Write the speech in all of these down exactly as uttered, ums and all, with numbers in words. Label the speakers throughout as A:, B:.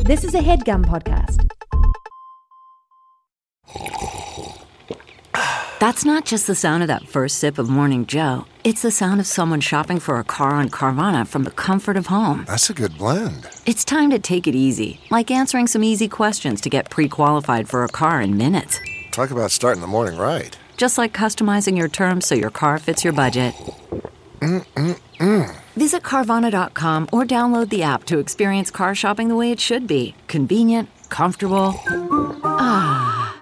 A: This is a HeadGum podcast.
B: That's not just the sound of that first sip of Morning Joe. It's the sound of someone shopping for a car on Carvana from the comfort of home.
C: That's a good blend.
B: It's time to take it easy, like answering some easy questions to get pre-qualified for a car in minutes.
C: Talk about starting the morning right.
B: Just like customizing your terms so your car fits your budget.
C: Mm-mm-mm.
B: Visit Carvana dot com or download the app to experience car shopping the way it should be. Convenient, comfortable. Ah.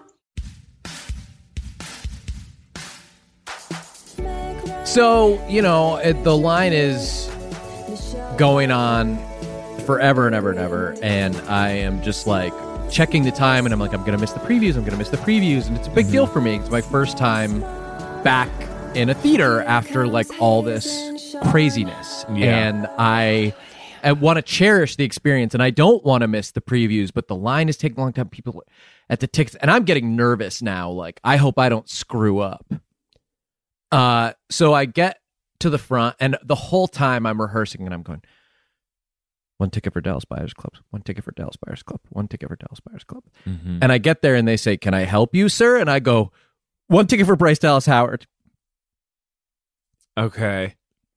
D: So, you know, it, the line is going on forever and ever and ever, and I am just like checking the time, and I'm like, I'm going to miss the previews, I'm going to miss the previews, and it's a big deal for me. It's my first time back in a theater after like all this craziness,
E: Yeah.
D: and I, I want to cherish the experience, and I don't want to miss the previews, but the line is taking a long time. People at the tickets, and I'm getting nervous now. Like, I hope I don't screw up. Uh, so I get to the front, and the whole time I'm rehearsing, and I'm going, one ticket for Dallas Buyers Club, one ticket for Dallas Buyers Club, one ticket for Dallas Buyers Club.
E: Mm-hmm.
D: And I get there, and they say, can I help you, sir? And I go, one ticket for Bryce Dallas Howard.
E: Okay.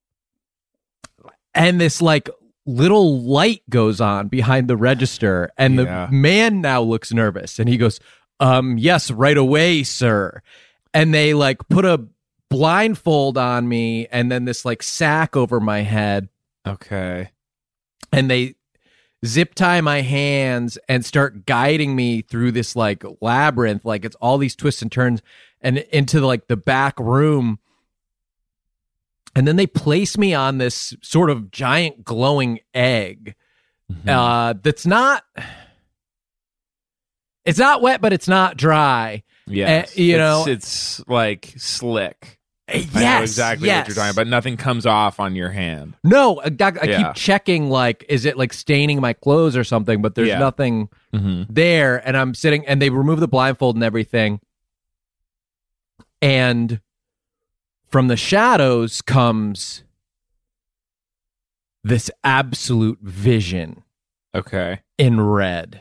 D: And this like little light goes on behind the register, and
E: Yeah.
D: the man now looks nervous, and he goes, um, yes, right away, sir. And they like put a blindfold on me, and then this like sack over my head,
E: Okay.
D: and they zip tie my hands and start guiding me through this like labyrinth, like it's all these twists and turns, and into like the back room. And then they place me on this sort of giant glowing egg.
E: Mm-hmm.
D: Uh, that's not, it's not wet, but it's not dry.
E: Yes.
D: Uh, you
E: it's,
D: know,
E: it's like slick.
D: yes,
E: I know exactly
D: yes.
E: what you're talking about. Nothing comes off on your hand.
D: No, I, I
E: Yeah.
D: keep checking, like, is it like staining my clothes or something? But there's
E: Yeah.
D: nothing
E: Mm-hmm.
D: there. And I'm sitting, and they remove the blindfold and everything. And from the shadows comes this absolute vision
E: Okay.
D: in red.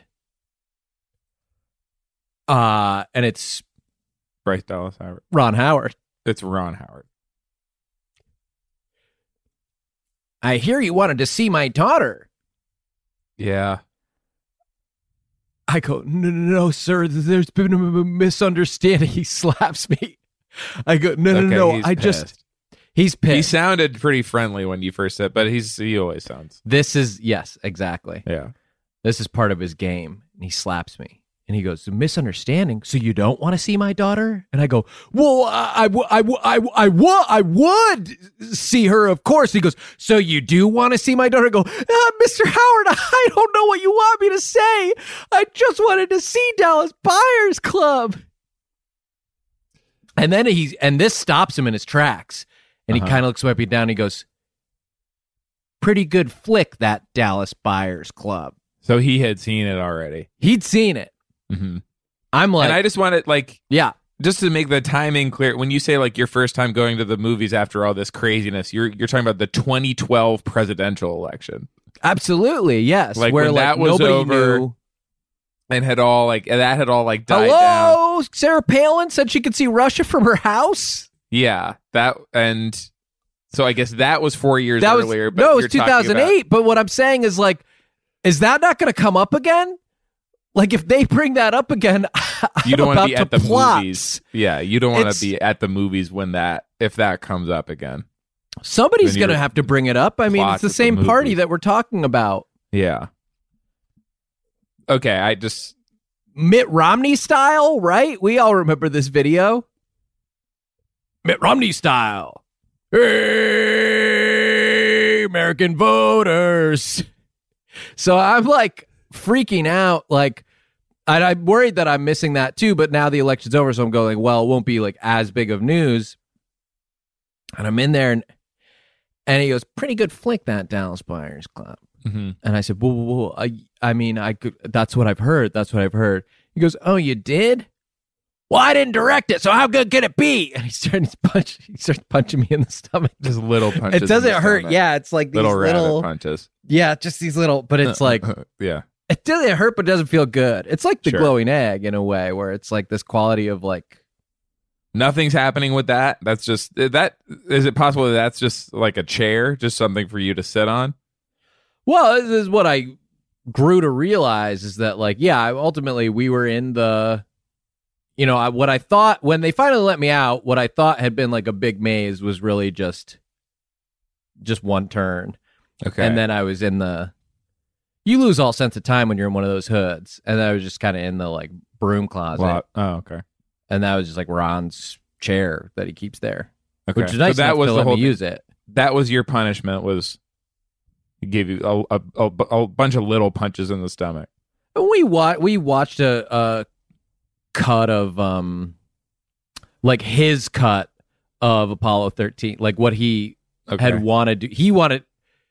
D: Uh, and it's
E: Bryce Dallas Howard.
D: Ron Howard.
E: It's Ron Howard.
D: I hear you wanted to see my daughter.
E: Yeah.
D: I go, no, no, no, sir, there's been a misunderstanding. He slaps me. I go, no, no,
E: Okay,
D: no,
E: he's
D: I
E: pissed.
D: just, he's pissed.
E: He sounded pretty friendly when you first said, but he's he always sounds.
D: This is, yes, exactly.
E: Yeah.
D: This is part of his game. And he slaps me. And he goes, misunderstanding. So you don't want to see my daughter? And I go, well, I, I, I, I, I, I, I would see her, of course. He goes, so you do want to see my daughter? I go, ah, Mister Howard, I don't know what you want me to say. I just wanted to see Dallas Buyers Club. And then he's, and this stops him in his tracks. And
E: Uh-huh.
D: he kind of looks up and down. And he goes, pretty good flick, that Dallas Buyers Club.
E: So he had seen it already.
D: He'd seen it.
E: Mm-hmm.
D: I'm like,
E: and I just wanted, like,
D: yeah.
E: just to make the timing clear, when you say like your first time going to the movies after all this craziness, you're you're talking about the twenty twelve presidential election.
D: Absolutely, yes.
E: Like,
D: where
E: when
D: like
E: that was
D: nobody
E: over,
D: knew.
E: And had all like that had all like died down.
D: Hello, Sarah Palin said she could see Russia from her house.
E: Yeah, that and so I guess that was four years
D: That was
E: earlier. But
D: no, it was
E: you're
D: two
E: talking
D: thousand eight. But what I'm saying is, like, is that not going to come up again? Like, if they bring that up again,
E: about, you don't
D: want to
E: be at the
D: plot.
E: movies. Yeah, you don't want
D: It's-
E: to be at the movies when that if that comes up again.
D: Somebody's
E: Then
D: going to
E: you're
D: have to bring it up. I mean,
E: plot
D: it's the
E: at the
D: same party
E: movies.
D: that we're talking about.
E: Yeah. Okay, I just
D: Mitt Romney style, right? We all remember this video. Mitt Romney style. Hey, American voters. So I'm like freaking out. Like, and I'm worried that I'm missing that too. But now the election's over, so I'm going, well, it won't be like as big of news. And I'm in there, and and he goes, pretty good flick, that Dallas Buyers Club.
E: mm-hmm.
D: And I said, whoa, whoa, whoa. I, I mean, I could, that's what I've heard. That's what I've heard. He goes, oh, you did? Well, I didn't direct it, so how good can it be? And he starts punch, he starts punching me in the stomach.
E: just little punches.
D: It doesn't
E: in the
D: hurt.
E: stomach.
D: Yeah, it's like these
E: little
D: little,
E: rabbit punches.
D: yeah, just these little, but it's like,
E: yeah.
D: it doesn't hurt, but doesn't feel good. It's like the
E: Sure.
D: glowing egg in a way, where it's like this quality of like.
E: Nothing's happening with that. That's just that. Is it possible that that's just like a chair, just something for you to sit on?
D: Well, this is what I grew to realize is that, like, yeah, ultimately we were in the, you know, I, what I thought when they finally let me out, what I thought had been like a big maze was really just, just one turn.
E: Okay.
D: And then I was in the, you lose all sense of time when you're in one of those hoods. And then I was just kind of in the like broom closet.
E: Well, oh, okay.
D: And that was just like Ron's chair that he keeps there,
E: Okay.
D: which is nice
E: So that
D: enough
E: was
D: to
E: the
D: let
E: whole
D: me use it.
E: That was your punishment. Was he gave you a, a, a, a bunch of little punches in the stomach?
D: We wa- we watched a, a cut of um like his cut of Apollo thirteen, like what he
E: Okay.
D: had wanted to, he wanted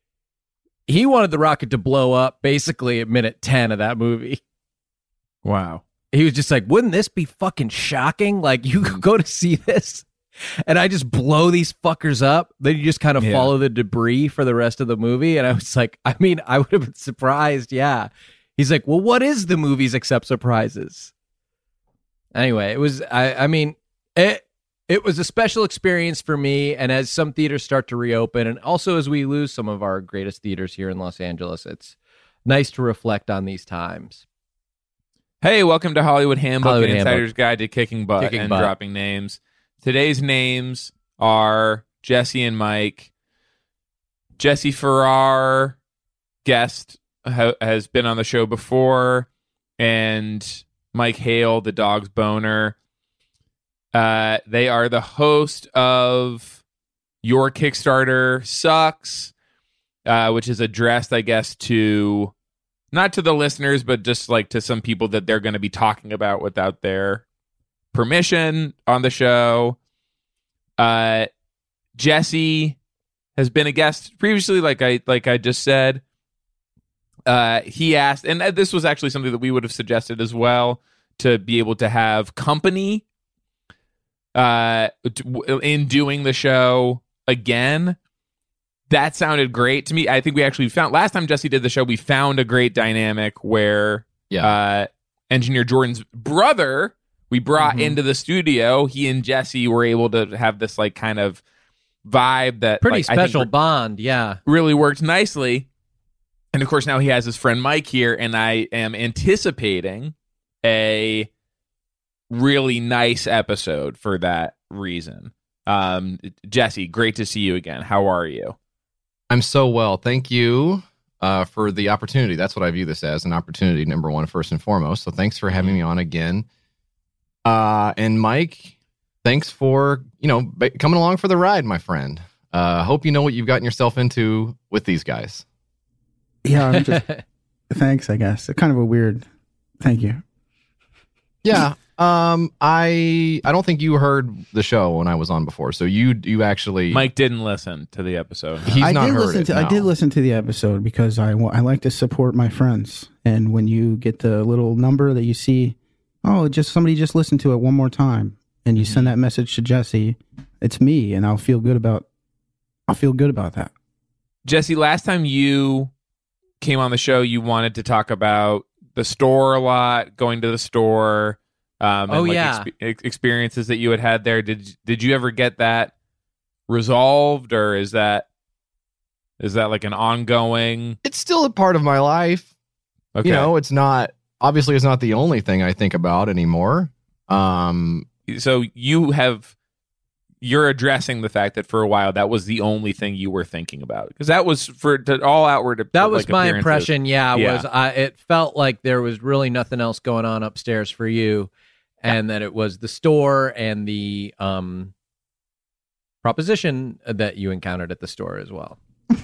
D: he wanted the rocket to blow up basically at minute ten of that movie.
E: Wow.
D: He was just like, wouldn't this be fucking shocking? Like, you could go to see this and I just blow these fuckers up. Then you just kind of
E: Yeah.
D: follow the debris for the rest of the movie. And I was like, I mean, I would have been surprised. Yeah. He's like, well, what is the movies except surprises? Anyway, it was, I, I mean, it, it was a special experience for me. And as some theaters start to reopen, and also as we lose some of our greatest theaters here in Los Angeles, it's nice to reflect on these times.
E: Hey, welcome to Hollywood Handbook,
D: Hollywood
E: an insider's
D: Handbook.
E: guide to kicking butt
D: Kicking
E: and
D: butt.
E: dropping names. Today's names are Jesse and Mike. Jesse Farrar, guest, ha- has been on the show before, and Mike Hale, the dog's boner. Uh, they are the host of Your Kickstarter Sucks, uh, which is addressed, I guess, to not to the listeners, but just like to some people that they're going to be talking about without their permission on the show. Uh, Jesse has been a guest previously, like I like I just said. Uh, he asked, and this was actually something that we would have suggested as well, to be able to have company uh, in doing the show again. That sounded great to me. I think we actually found, last time Jesse did the show, we found a great dynamic where
F: Yeah.
E: uh, Engineer Jordan's brother, we brought
D: Mm-hmm.
E: into the studio. He and Jesse were able to have this like kind of vibe that
D: Pretty
E: like, I think
D: special bond. Yeah.
E: really worked nicely. And of course, now he has his friend Mike here, and I am anticipating a really nice episode for that reason. Um, Jesse, great to see you again. How are you?
F: I'm so well. Thank you uh, for the opportunity. That's what I view this as, an opportunity, number one, first and foremost. So thanks for having me on again. Uh, and Mike, thanks for, you know, b- coming along for the ride, my friend. Uh, hope you know what you've gotten yourself into with these guys.
G: Yeah, I'm just thanks, I guess. Kind of a weird thank you.
F: Yeah. Um, I I don't think you heard the show when I was on before. So you you actually
E: Mike didn't listen to the episode.
F: he's
G: I
F: not
G: did
F: heard
G: listen
F: it,
G: to I
F: no.
G: did listen to the episode because I wa- I like to support my friends. And when you get the little number that you see, oh, just somebody just listened to it one more time, and you send that message to Jesse, it's me, and I'll feel good about I'll feel good about that.
E: Jesse, last time you came on the show, you wanted to talk about the store a lot, going to the store. Um, and
D: Oh,
E: like
D: yeah.
E: exp- ex- experiences that you had had there. Did did you ever get that resolved, or is that is that like an ongoing?
F: It's still a part of my life.
E: Okay,
F: You know, it's not obviously it's not the only thing I think about anymore. Um,
E: so you have you're addressing the fact that for a while that was the only thing you were thinking about, because that was for to all outward.
D: That was
E: like,
D: my
E: appearances.
D: impression. Yeah,
E: Yeah.
D: was I? It felt like there was really nothing else going on upstairs for you, and that it was the store and the um proposition that you encountered at the store as well.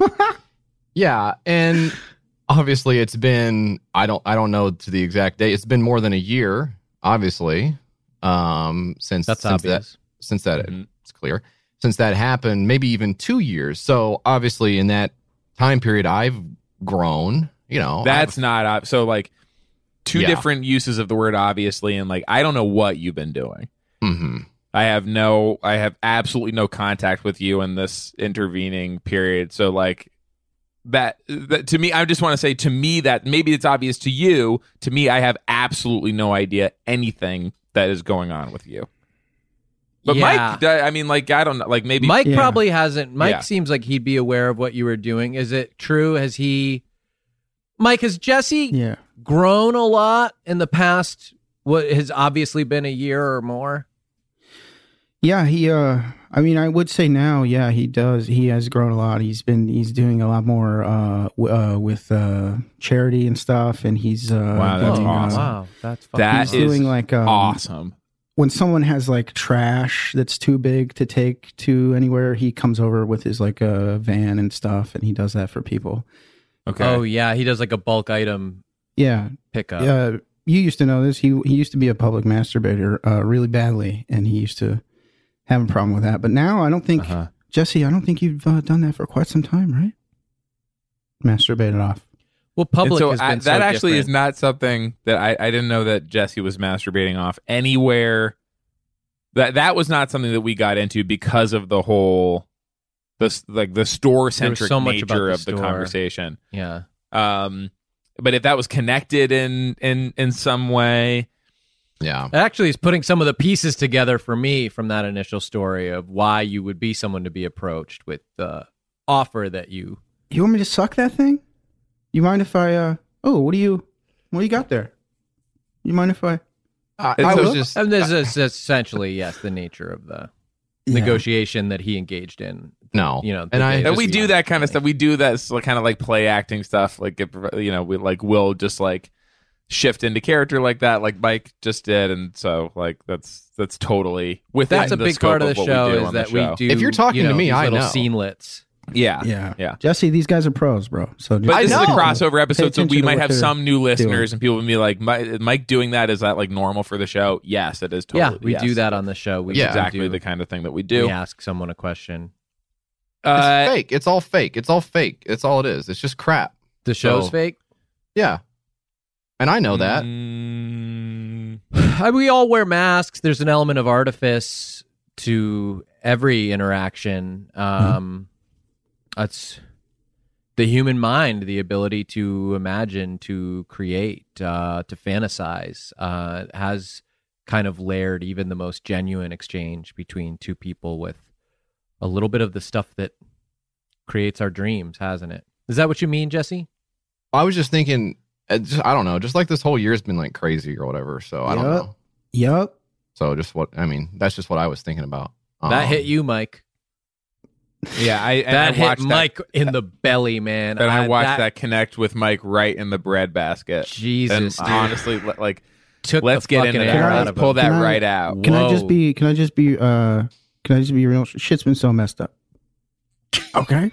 F: Yeah, and obviously it's been I don't I don't know to the exact date. It's been more than a year, obviously. Um since
D: That's
F: since
D: obvious.
F: that since that
E: Mhm.
F: it's clear. Since that happened, maybe even two years. So obviously in that time period I've grown, you know.
E: That's
F: I've-
E: not ob- so like two
F: Yeah.
E: different uses of the word obviously, and like I don't know what you've been doing.
F: Mhm.
E: I have no, I have absolutely no contact with you in this intervening period. So, like, that, that to me, I just want to say to me that maybe it's obvious to you. To me, I have absolutely no idea anything that is going on with you. But
D: Yeah.
E: Mike, I mean, like, I don't know, like maybe
D: Mike
G: Yeah.
D: probably hasn't. Mike
E: Yeah.
D: seems like he'd be aware of what you were doing. Is it true? Has he, Mike, has Jesse
G: Yeah.
D: grown a lot in the past, what has obviously been a year or more?
G: Yeah, he uh I mean, I would say now, yeah, he does. He has grown a lot. He's been he's doing a lot more uh, w- uh with uh charity and stuff, and he's uh
E: Wow, that's
G: doing, uh,
E: awesome.
D: Wow, that's fucking
E: that
G: he's
E: is
G: doing like um,
E: awesome.
G: when someone has like trash that's too big to take to anywhere, he comes over with his like a uh, van and stuff, and he does that for people.
E: Okay.
D: Oh yeah, he does like a bulk item
G: Yeah,
D: pickup.
G: uh, you used to know this. He he used to be a public masturbator uh, really badly, and he used to have a problem with that. But now I don't think
E: Uh-huh.
G: Jesse. I don't think you've uh, done that for quite some time, right? Masturbated off.
D: Well,
E: And
D: public
E: so
D: has
E: I-
D: been
E: that
D: so
E: actually is
D: different.
E: not something that I, I didn't know that Jesse was masturbating off anywhere. That that was not something that we got into because of the whole this like the store centric
D: so much about
E: nature
D: the
E: of the
D: store.
E: conversation.
D: Yeah.
E: Um, but if that was connected in in in some way,
F: Yeah.
D: It actually is putting some of the pieces together for me from that initial story of why you would be someone to be approached with the offer that you.
G: You want me to suck that thing? You mind if I? uh Oh, what do you? What do you got there? You mind if I?
F: I,
E: And
F: I
E: so-
F: was just
D: And this is essentially, yes, the nature of the
G: Yeah.
D: negotiation that he engaged in.
F: no,
D: You know,
F: and I
D: the-
E: and we
F: just-
E: do that kind of stuff. We do that kind of like play acting stuff. Like it, you know, we like will just like shift into character like that, like Mike just did, and so like that's that's totally within
D: That's a
E: the
D: big
E: scope
D: part of the
E: what
D: show
E: we do
D: is
E: on
D: that
E: the
D: we
E: show.
D: do.
F: If you're talking
D: you know,
F: to me,
D: these
F: I
D: little
F: know.
D: scenelets.
E: Yeah,
G: Yeah,
E: yeah.
G: Jesse, these guys are pros, bro. So just,
E: But
F: I
E: this is a
F: know.
E: crossover episode, so
G: attention
E: we
G: to
E: might
G: what
E: have
G: they're
E: some new listeners,
G: doing.
E: and people will be like, "Mike, Mike doing that is that like normal for the show?" Yes, it is. Totally.
D: Yeah, we
E: yes.
D: do that on the show. We
E: It's
F: Yeah.
E: exactly
D: do,
E: the kind of thing that we do.
D: We ask someone a question.
F: it's
E: Uh,
F: fake. It's all fake. It's all fake. It's all it is. It's just crap.
D: The show's
F: So-
D: fake.
F: Yeah, and I know that.
E: mm,
D: We all wear masks. There's an element of artifice to every interaction. Um, That's the human mind, the ability to imagine, to create, uh, to fantasize, uh, has kind of layered even the most genuine exchange between two people with a little bit of the stuff that creates our dreams, hasn't it? Is that what you mean, Jesse?
F: I was just thinking. uh, Just, I don't know. Just like this whole year's been like crazy or whatever. So I don't
G: Yup.
F: know.
G: yup.
F: So just what I mean. That's just what I was thinking about.
D: That
F: Um,
D: hit you, Mike.
E: yeah, I and
D: That
E: I
D: hit
E: watched that,
D: Mike in the belly, man.
E: and I
D: Uh,
E: watched that, connect with Mike right in the bread basket.
D: Jesus,
E: and
D: dude.
E: honestly, li- like
D: Took
E: let's
D: the
E: get
D: fucking
E: into
D: air
E: that.
G: I-
D: out
E: Let's
D: of
E: pull
D: him.
E: that
G: Can I-
E: right out.
G: Can I just
D: Whoa.
G: be? Can I just be? uh Can I just be real? Shit's been so messed up. Okay.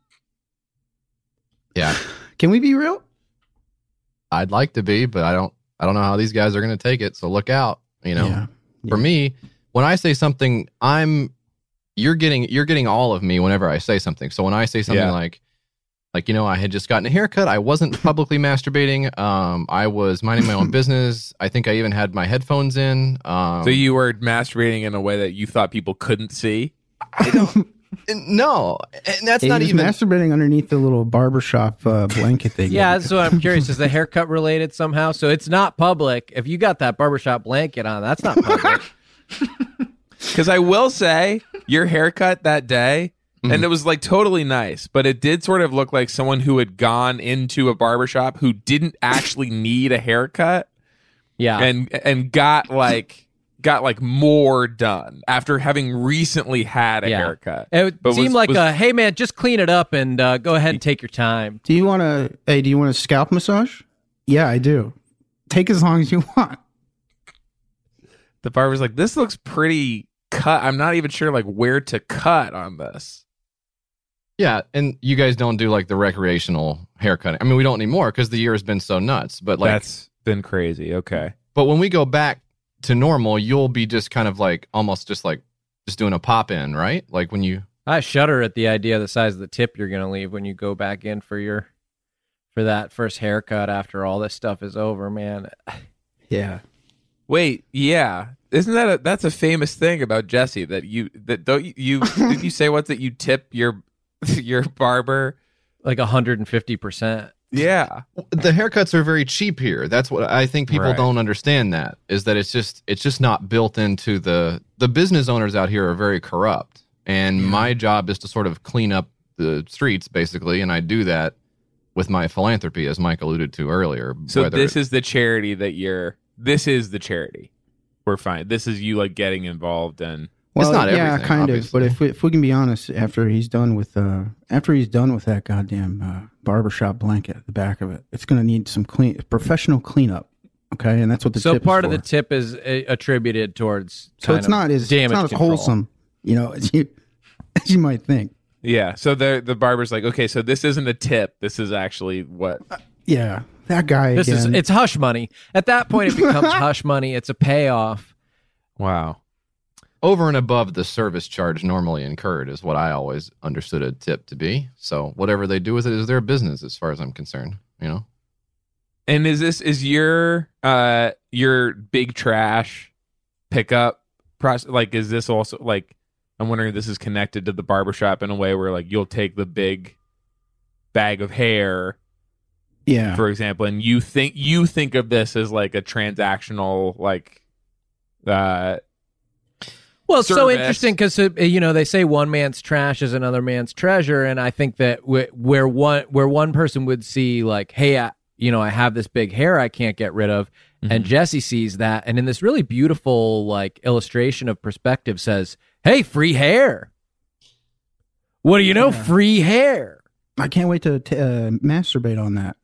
F: Yeah,
G: Can we be real?
F: I'd like to be, but I don't. I don't know how these guys are going to take it. So look out. You know.
G: Yeah.
F: For me, when I say something, I'm you're getting you're getting all of me whenever I say something. So when I say something
E: Yeah.
F: like like you know, I had just gotten a haircut, I wasn't publicly masturbating. Um, I was minding my own business. I think I even had my headphones in. Um,
E: So you were masturbating in a way that you thought people couldn't see.
F: I don't. No, and that's
G: Hey,
F: not
G: he's
F: even.
G: masturbating underneath the little barbershop uh, blanket they
D: Yeah,
G: give
D: that's what I'm curious. Is the haircut related somehow? So it's not public. If you got that barbershop blanket on, that's not public.
E: Because I will say, your haircut that day, and it was like totally nice, but it did sort of look like someone who had gone into a barbershop who didn't actually need a haircut
D: Yeah.
E: and and got like got like more done after having recently had a
D: Yeah.
E: haircut.
D: It
E: But
D: seemed
E: was-
D: like
E: was-
D: a, hey, man, just clean it up and uh, go ahead and take your time.
G: Do you want to? Hey, do you want a scalp massage? Yeah, I do. Take as long as you want.
E: The barber's like, this looks pretty cut. I'm not even sure like where to cut on this.
F: Yeah, and you guys don't do like the recreational haircutting. I mean, we don't anymore because the year has been so nuts. But like,
E: That's been crazy. Okay.
F: but when we go back to normal, you'll be just kind of like almost just like just doing a pop in, right? Like when you
D: I shudder at the idea of the size of the tip you're going to leave when you go back in for your for that first haircut after all this stuff is over, man.
G: Yeah.
E: Wait, yeah. Isn't that a, that's a famous thing about Jesse that you that don't you, you did you say once that you tip your your barber
D: like one hundred fifty percent.
E: Yeah.
F: The haircuts are very cheap here. That's what I think people
E: Right.
F: don't understand. That is that it's just it's just not built into the the business owners out here are very corrupt, and my job is to sort of clean up the streets basically, and I do that with my philanthropy, as Mike alluded to earlier.
E: So
F: whether
E: this
F: it-
E: is the charity that you're. This is the charity. We're fine. This is you like getting involved in.
G: Well,
F: not
G: yeah,
F: everything,
G: kind
F: obviously.
G: of. But if we, if we can be honest, after he's done with uh, after he's done with that goddamn uh, barbershop blanket at the back of it, it's going to need some clean, professional cleanup. Okay, and that's what the
D: So
G: tip
D: part
G: is
D: of the
G: for.
D: tip is uh, attributed towards.
G: So
D: kind
G: it's
D: of
G: not as it's
D: damage
G: not as
D: control.
G: wholesome, you know, as you as you might think.
E: Yeah. So the the barber's like, okay, so this isn't a tip. This is actually what.
G: Yeah, that guy.
D: This is
G: again,
D: it's hush money. At that point, it becomes hush money. It's a payoff.
E: Wow.
F: over and above the service charge normally incurred is what I always understood a tip to be. So whatever they do with it is their business, as far as I'm concerned. You know.
E: And is this is your uh your big trash pickup process? Like, is this also like? I'm wondering if this is connected to the barbershop in a way where like you'll take the big bag of hair,
G: yeah.
E: for example, and you think you think of this as like a transactional like uh
D: Well, it's so
E: service.
D: interesting because you know they say one man's trash is another man's treasure, and I think that wh- where one where one person would see like, hey, I, you know, I have this big hair I can't get rid of, and Jesse sees that, and in this really beautiful like illustration of perspective says, hey, free hair. What do you know? Free hair.
G: I can't wait to t- uh, masturbate on that.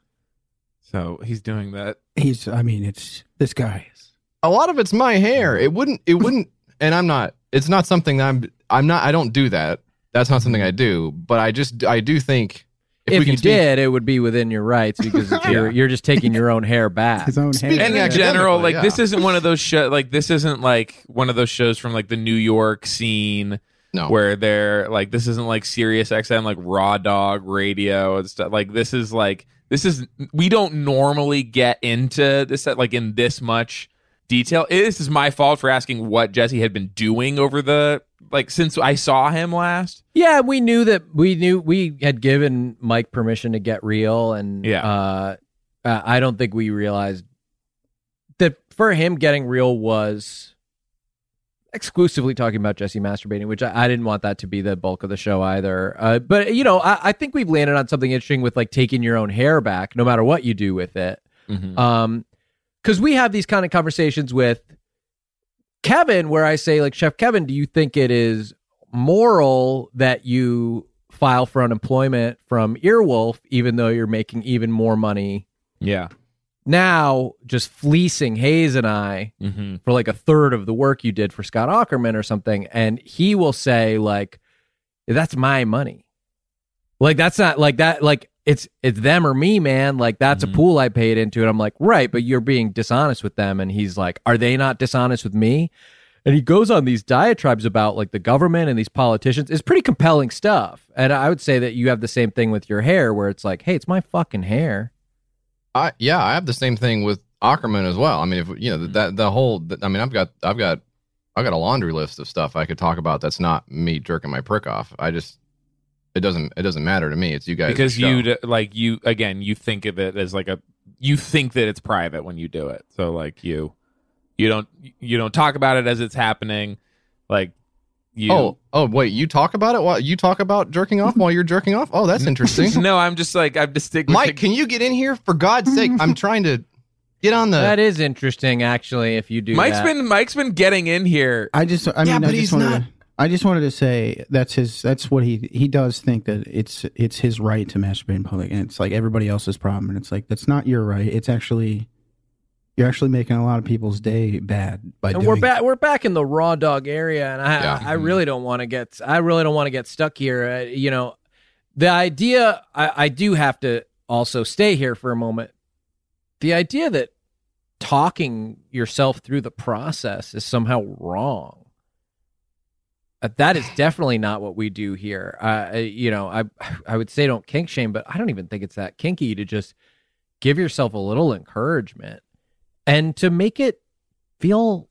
E: so he's doing that.
G: He's, I mean, it's this guy is.
F: A lot of it's my hair. It wouldn't. It wouldn't. And I'm not. It's not something that I'm. I'm not. I don't do that. That's not something I do. But I just. I do think.
D: If,
F: we
D: you
F: can speak-
D: did, it would be within your rights because it's your, you're just taking your own hair back.
G: His own
F: Speaking
G: hair.
E: And in
F: Yeah.
E: general, like
F: Yeah.
E: this isn't one of those shows. Like this isn't like one of those shows from like the New York scene
F: No.
E: where they're like this isn't like Sirius X M like Raw Dog Radio and stuff. Like this is like this is we don't normally get into this like in this much detail. This is my fault for asking what Jesse had been doing over the like since I saw him last.
D: Yeah, we knew that we knew we had given Mike permission to get real, and
E: Yeah.
D: uh, uh, I don't think we realized that for him getting real was exclusively talking about Jesse masturbating, which I, I didn't want that to be the bulk of the show either. Uh, but you know, I, I think we've landed on something interesting with like taking your own hair back, no matter what you do with it.
E: Mm-hmm.
D: Um, because we have these kind of conversations with Kevin where I say, like, Chef Kevin, do you think it is moral that you file for unemployment from Earwolf, even though you're making even more money
E: Yeah.
D: now, just fleecing Hayes and I
E: Mm-hmm.
D: for like a third of the work you did for Scott Aukerman or something? And he will say, like, that's my money. Like, that's not like that. Like, it's it's them or me, man. Like, that's
E: Mhm.
D: a pool I paid into. And I'm like, right, but you're being dishonest with them. And he's like, are they not dishonest with me? And he goes on these diatribes about like the government and these politicians. It's pretty compelling stuff. And I would say that you have the same thing with your hair, where it's like, hey, it's my fucking hair.
F: I yeah, I have the same thing with Ackerman as well. I mean, if you know that the whole, I mean, I've got I've got I've got a laundry list of stuff I could talk about. That's not me jerking my prick off. I just it doesn't it doesn't matter to me. It's you guys
E: Because
F: show.
E: you d- like you again, you think of it as like a you think that it's private when you do it. So like you you don't you don't talk about it as it's happening. Like you
F: Oh oh wait, you talk about it while you talk about jerking off while you're jerking off. Oh, that's interesting.
E: No, I'm just like I'm distinct.
F: Mike, can you get in here for God's sake? I'm trying to get on the.
D: That is interesting, actually, if you do
E: Mike's
D: that.
E: been Mike's been getting in here.
G: I just, I mean,
F: Yeah,
G: I
F: but
G: just
F: he's
G: wanted
F: not-
G: to, I just wanted to say that's his, that's what he, he does think that it's, it's his right to masturbate in public, and it's like everybody else's problem, and it's like that's not your right. It's actually, you're actually making a lot of people's day bad by
D: And
G: doing.
D: we're back. We're back in the raw dog area, and I,
F: Yeah.
D: I, I really don't want to get. I really don't want to get stuck here. Uh, you know, the idea. I, I do have to also stay here for a moment. The idea that talking yourself through the process is somehow wrong. Uh, that is definitely not what we do here. Uh, uh, you know, I I would say don't kink shame, but I don't even think it's that kinky to just give yourself a little encouragement and to make it feel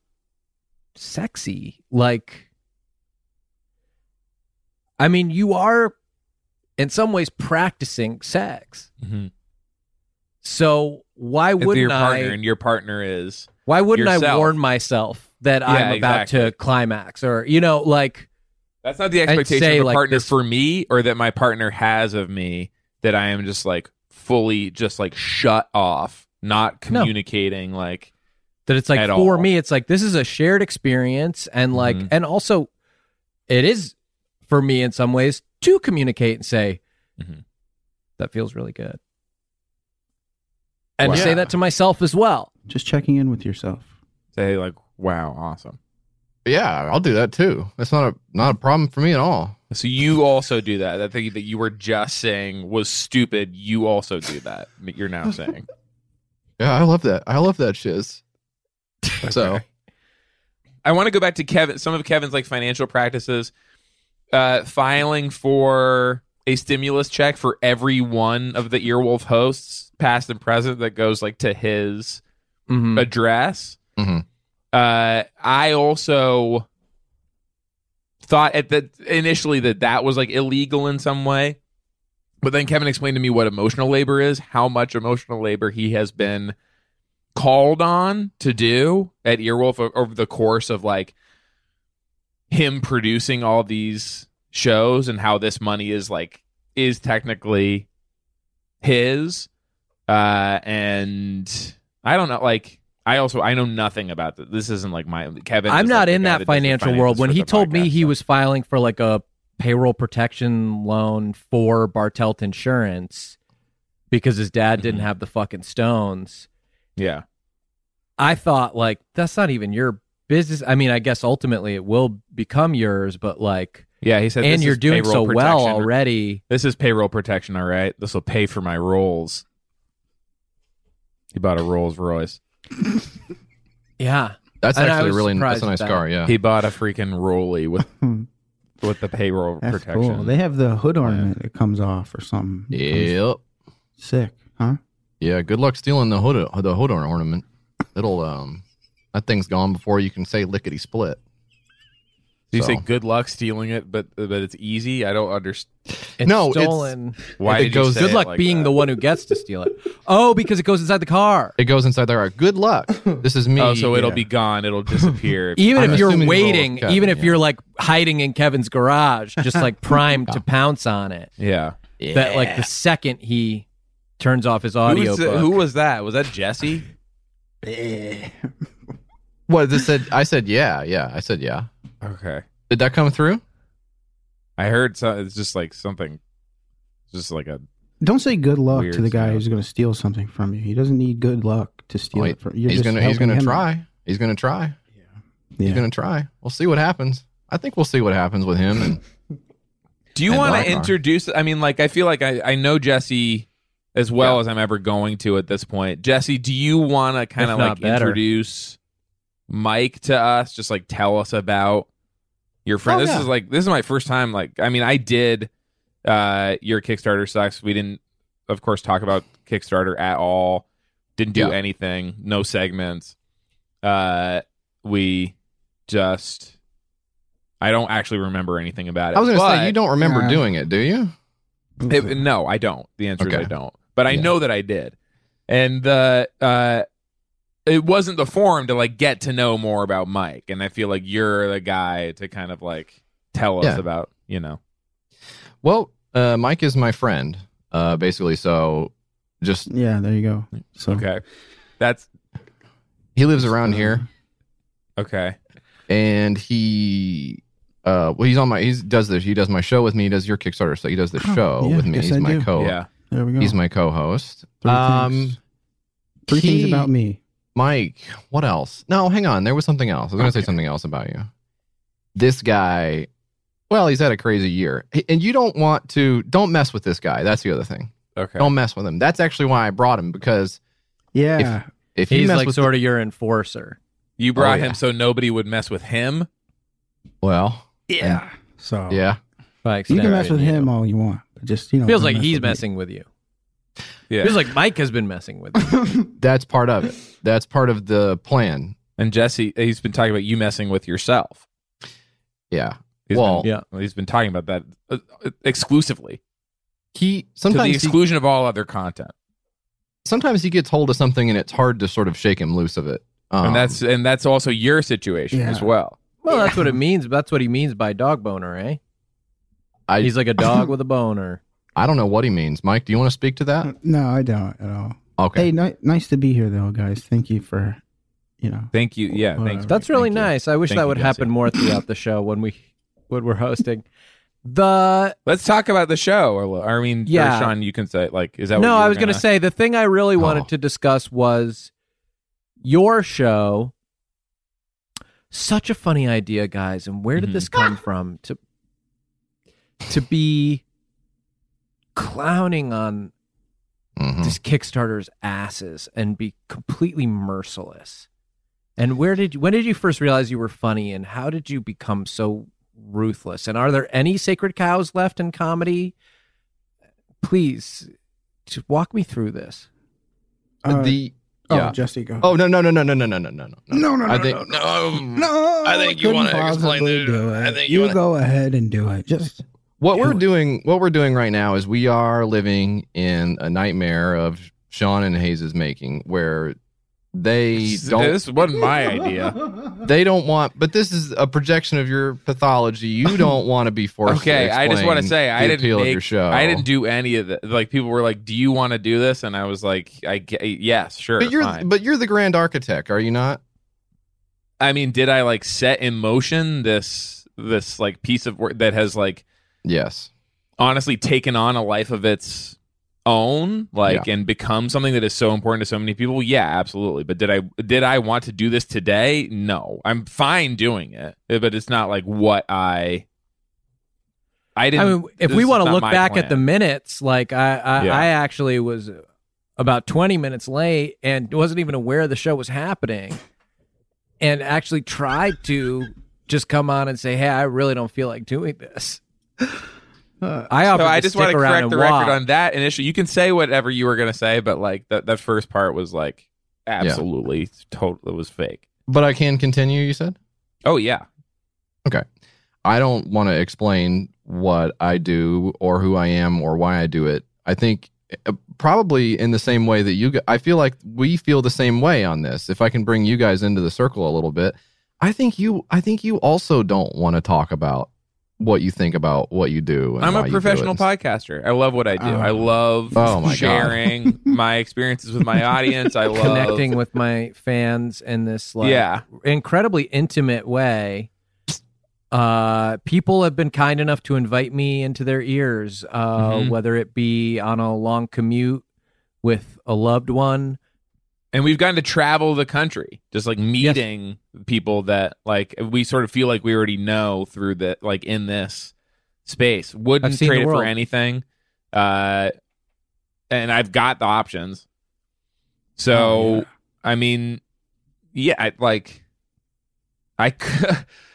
D: sexy. Like, I mean, you are in some ways practicing sex.
E: Mm-hmm.
D: So why
E: With
D: wouldn't
E: your
D: I?
E: partner, and your partner is
D: Why wouldn't I
E: yourself.
D: warn myself that I'm about
E: exactly.
D: to climax, or you know, like
E: that's not the
D: I'd
E: expectation
D: say,
E: of a
D: like,
E: partner
D: this-
E: for me, or that my partner has of me, that I am just like fully just like shut off, not communicating like
D: that it's like
E: at
D: for
E: all.
D: me, it's like this is a shared experience, and like,
E: Mhm.
D: and also, it is for me in some ways to communicate and say
E: Mhm.
D: that feels really good, and
F: Wow.
D: say that to myself as well.
G: Just checking in with yourself.
E: say like, wow, awesome.
F: Yeah, I'll do that too. That's not a not a problem for me at all.
E: So you also do that. That thing that you were just saying was stupid. You also do that. You're now saying.
F: Yeah, I love that. I love that shiz. So
E: I want to go back to Kevin. Some of Kevin's like financial practices, uh, filing for a stimulus check for every one of the Earwolf hosts, past and present, that goes like to his
D: Mhm.
E: address.
F: Mhm.
E: Uh, I also thought at the initially that that was like illegal in some way, but then Kevin explained to me what emotional labor is, how much emotional labor he has been called on to do at Earwolf o- over the course of like him producing all these shows, and how this money is like is technically his. Uh, and I don't know, like I also I know nothing about this. This isn't like my Kevin.
D: I'm
E: is,
D: not
E: like, the
D: in
E: guy
D: that
E: does the
D: financial
E: finances
D: world. When
E: for
D: he
E: the
D: told me
E: podcast
D: he
E: stuff.
D: was filing for like a payroll protection loan for Bartelt Insurance because his dad didn't
E: Mhm.
D: have the fucking stones,
E: yeah.
D: I thought like that's not even your business. I mean, I guess ultimately it will become yours, but like,
E: Yeah, he said,
D: and
E: this
D: you're
E: is
D: doing
E: payroll
D: so well
E: protection.
D: already.
E: This is payroll protection, all right? This will pay for my rolls. He bought a Rolls Royce.
D: Yeah,
F: that's
D: And I
F: actually
D: was
F: really
D: surprised
F: that's a nice
D: at that.
F: car. Yeah.
E: He bought a freaking Rolly with with the payroll
G: That's
E: protection.
G: cool. They have the hood ornament that comes off or something.
F: Yep.
G: Sick, huh?
F: Yeah. Good luck stealing the hood the hood ornament. It'll um that thing's gone before you can say lickety split.
E: Do you
F: So-
E: say good luck stealing it, but but it's easy? I don't understand.
D: it's
F: No, it's-
D: stolen.
E: Why
F: It
E: did
F: goes-
E: you say
D: Good
E: it
D: luck
E: like
D: being
E: that?
D: the one who gets to steal it. Oh, because it goes inside the car.
F: It goes inside there. Good luck. This is me.
E: Oh, so it'll
F: Yeah.
E: be gone. It'll disappear.
D: Even
F: I'm
D: if you're
F: assuming the role of
D: waiting,
F: Kevin,
D: even if
F: yeah.
D: you're like hiding in Kevin's garage, just like primed to pounce on it.
E: yeah.
D: That like the second he turns off his
E: Who
D: audio
E: was,
D: book.
E: who was that? Was that Jesse?
F: What this said? I said yeah, yeah. I said yeah.
E: Okay.
F: Did that come through?
E: I heard so, it's just like something, just like a.
G: Don't say good luck
E: Weird
G: to the guy
E: sound.
G: who's going to steal something from you. He doesn't need good luck to steal
F: Wait,
G: it from you.
F: he's gonna he's gonna try. He's gonna try.
G: Yeah.
F: He's gonna try. We'll see what happens. I think we'll see what happens with him. And
E: Do you
F: And
E: want to
F: Blackheart.
E: introduce? I mean, like, I feel like I, I know Jesse as well
F: Yeah.
E: as I'm ever going to at this point. Jesse, do you want to kind
D: If
E: of
D: not
E: like
D: better.
E: introduce Mike to us? Just like tell us about your friend.
G: Oh,
E: this
G: yeah.
E: is like this is my first time. Like, I mean, I did uh your Kickstarter sucks. We didn't, of course, talk about Kickstarter at all. Didn't do
F: Yeah.
E: anything. No segments. Uh, we just. I don't actually remember anything about it.
F: I was gonna
E: but-
F: say you don't remember
G: Yeah.
F: doing it, do you?
E: it- no, I don't. The answer is
F: Okay.
E: I don't. But I
F: Yeah.
E: know that I did. And the uh it wasn't the forum to like get to know more about Mike. And I feel like you're the guy to kind of like tell us
F: Yeah.
E: about, you know.
F: Well, uh, Mike is my friend, uh, basically. So just
G: Yeah, there you go. So
E: Okay. That's
F: he lives around here,
E: okay.
F: and he, uh, well, he's on my. He does this. He does my show with me. He does your Kickstarter, so he does the
G: Oh,
F: show
G: yeah,
F: with me.
G: yes,
F: He's
G: I
F: my
G: do.
F: co.
E: Yeah.
G: there we go.
F: He's my co-host.
G: Three
F: um,
G: things. Three
F: he-
G: things about me.
F: Mike, what else? No, hang on. There was something else. I was going to
G: Okay.
F: say something else about you. This guy, well, he's had a crazy year. And you don't want to, don't mess with this guy. That's the other thing.
E: Okay.
F: Don't mess with him. That's actually why I brought him, because
G: Yeah.
F: if you
D: He's
F: mess
D: like
F: with
D: sort of your enforcer.
E: You brought
F: Oh, yeah.
E: him so nobody would mess with him.
F: well,
G: Yeah. So
F: yeah.
D: By
G: you
D: extension,
G: can mess with
D: you
G: him
D: know.
G: all you want, but just you know.
D: Feels
G: don't
D: like
G: mess
D: he's
G: with me.
D: messing with you.
E: Yeah.
D: Feels like Mike has been messing with you.
F: That's part of it. That's part of the plan.
E: And Jesse, he's been talking about you messing with yourself.
F: Yeah.
E: He's
F: Well,
E: been,
D: Yeah.
E: he's been talking about that uh, exclusively.
F: he
E: to the
F: sometimes he,
E: exclusion of all other content.
F: sometimes he gets hold of something and it's hard to sort of shake him loose of it. Um,
E: and that's and that's also your situation
G: Yeah.
E: as well.
D: Well, that's what it means. That's what he means by dog boner, eh?
F: I,
D: He's like a dog with a boner.
F: I don't know what he means. Mike, do you want to speak to that?
G: No, I don't at all.
F: Okay.
G: Hey, ni- nice to be here, though, guys. Thank you for, you know.
E: Thank you. Yeah,
G: Whatever.
E: thanks.
D: That's really
F: Thank you.
D: nice. I wish
E: Thank
D: that
E: you,
D: would
E: Jesse.
D: happen more throughout the show when we when we're hosting. The
E: Let's talk about the show. Or, I mean,
D: Yeah.
E: or Sean, you can say like, is that?
D: no,
E: what you
D: I
E: were
D: was going to
E: gonna
D: say the thing I really wanted
F: Oh.
D: to discuss was your show. Such a funny idea, guys. And where did
E: Mhm.
D: this come from? To to be clowning on
F: Mhm.
D: this Kickstarter's asses and be completely merciless. And where did you, when did you first realize you were funny, and how did you become so ruthless? And are there any sacred cows left in comedy? Please, just walk me through this.
G: Uh,
F: the
G: oh,
F: yeah.
G: Jesse, go.
F: Oh no no no no no no no no no
G: No, no,
F: I
G: no,
F: think
G: no,
F: no.
G: no,
F: I think you
G: couldn't
F: want to explain
G: possibly
F: this.
G: do it.
F: I think
G: you
F: you wanna-
G: go ahead and do it. Just
F: What we're
G: Do it.
F: doing, what we're doing right now is we are living in a nightmare of Sean and Hayes' making, where they
E: This-
F: don't,
E: This wasn't my idea.
F: they don't want. But this is a projection of your pathology. You don't want to be forced.
E: Okay,
F: to
E: I just want to
F: explain
E: say I
F: the
E: didn't
F: appeal
E: make,
F: of your show.
E: I didn't do any of that. Like people were like, "Do you want to do this?" And I was like, "I ge- yes, sure."
F: But you're,
E: fine.
F: but you're the grand architect, are you not?
E: I mean, did I like set in motion this this like piece of work that has like
F: Yes.
E: honestly taken on a life of its own, like, and become something that is so important to so many people? Yeah, absolutely. But did I did I want to do this today? No. I'm fine doing it, but it's not like what I. I didn't.
D: I mean, if
E: this
D: we
E: is
D: want to
E: not
D: look
E: my
D: back
E: plan.
D: at the minutes, like I, I,
E: Yeah.
D: I actually was about twenty minutes late and wasn't even aware the show was happening, and actually tried to just come on and say, "Hey, I really don't feel like doing this." I offered
E: So I
D: to
E: just
D: stick
E: want to
D: around
E: correct
D: and
E: the record
D: watch.
E: on that initial. You can say whatever you were going to say, but like that that first part was like absolutely totally it was fake.
F: But I can continue. You said.
E: Oh yeah.
F: Okay. I don't want to explain what I do or who I am or why I do it. I think uh, probably in the same way that you g- I feel like we feel the same way on this. If I can bring you guys into the circle a little bit, I think you I think you also don't want to talk about what you think about what you do. And
E: I'm
F: why
E: a
F: you do
E: professional
F: it.
E: podcaster. I love what I do.
G: Oh.
E: I love
F: Oh, my God.
E: sharing my experiences with my audience. I love
D: connecting with my fans in this like
E: Yeah.
D: incredibly intimate way. Uh, people have been kind enough to invite me into their ears, uh,
E: Mhm.
D: whether it be on a long commute with a loved one.
E: And we've gotten to travel the country, just like meeting people that like we sort of feel like we already know through the like in this space. Wouldn't
D: I've seen
E: trade
D: the
E: it for
D: world.
E: anything. Uh, and I've got the options. So
G: Oh, yeah.
E: I mean, yeah, I, like I. c-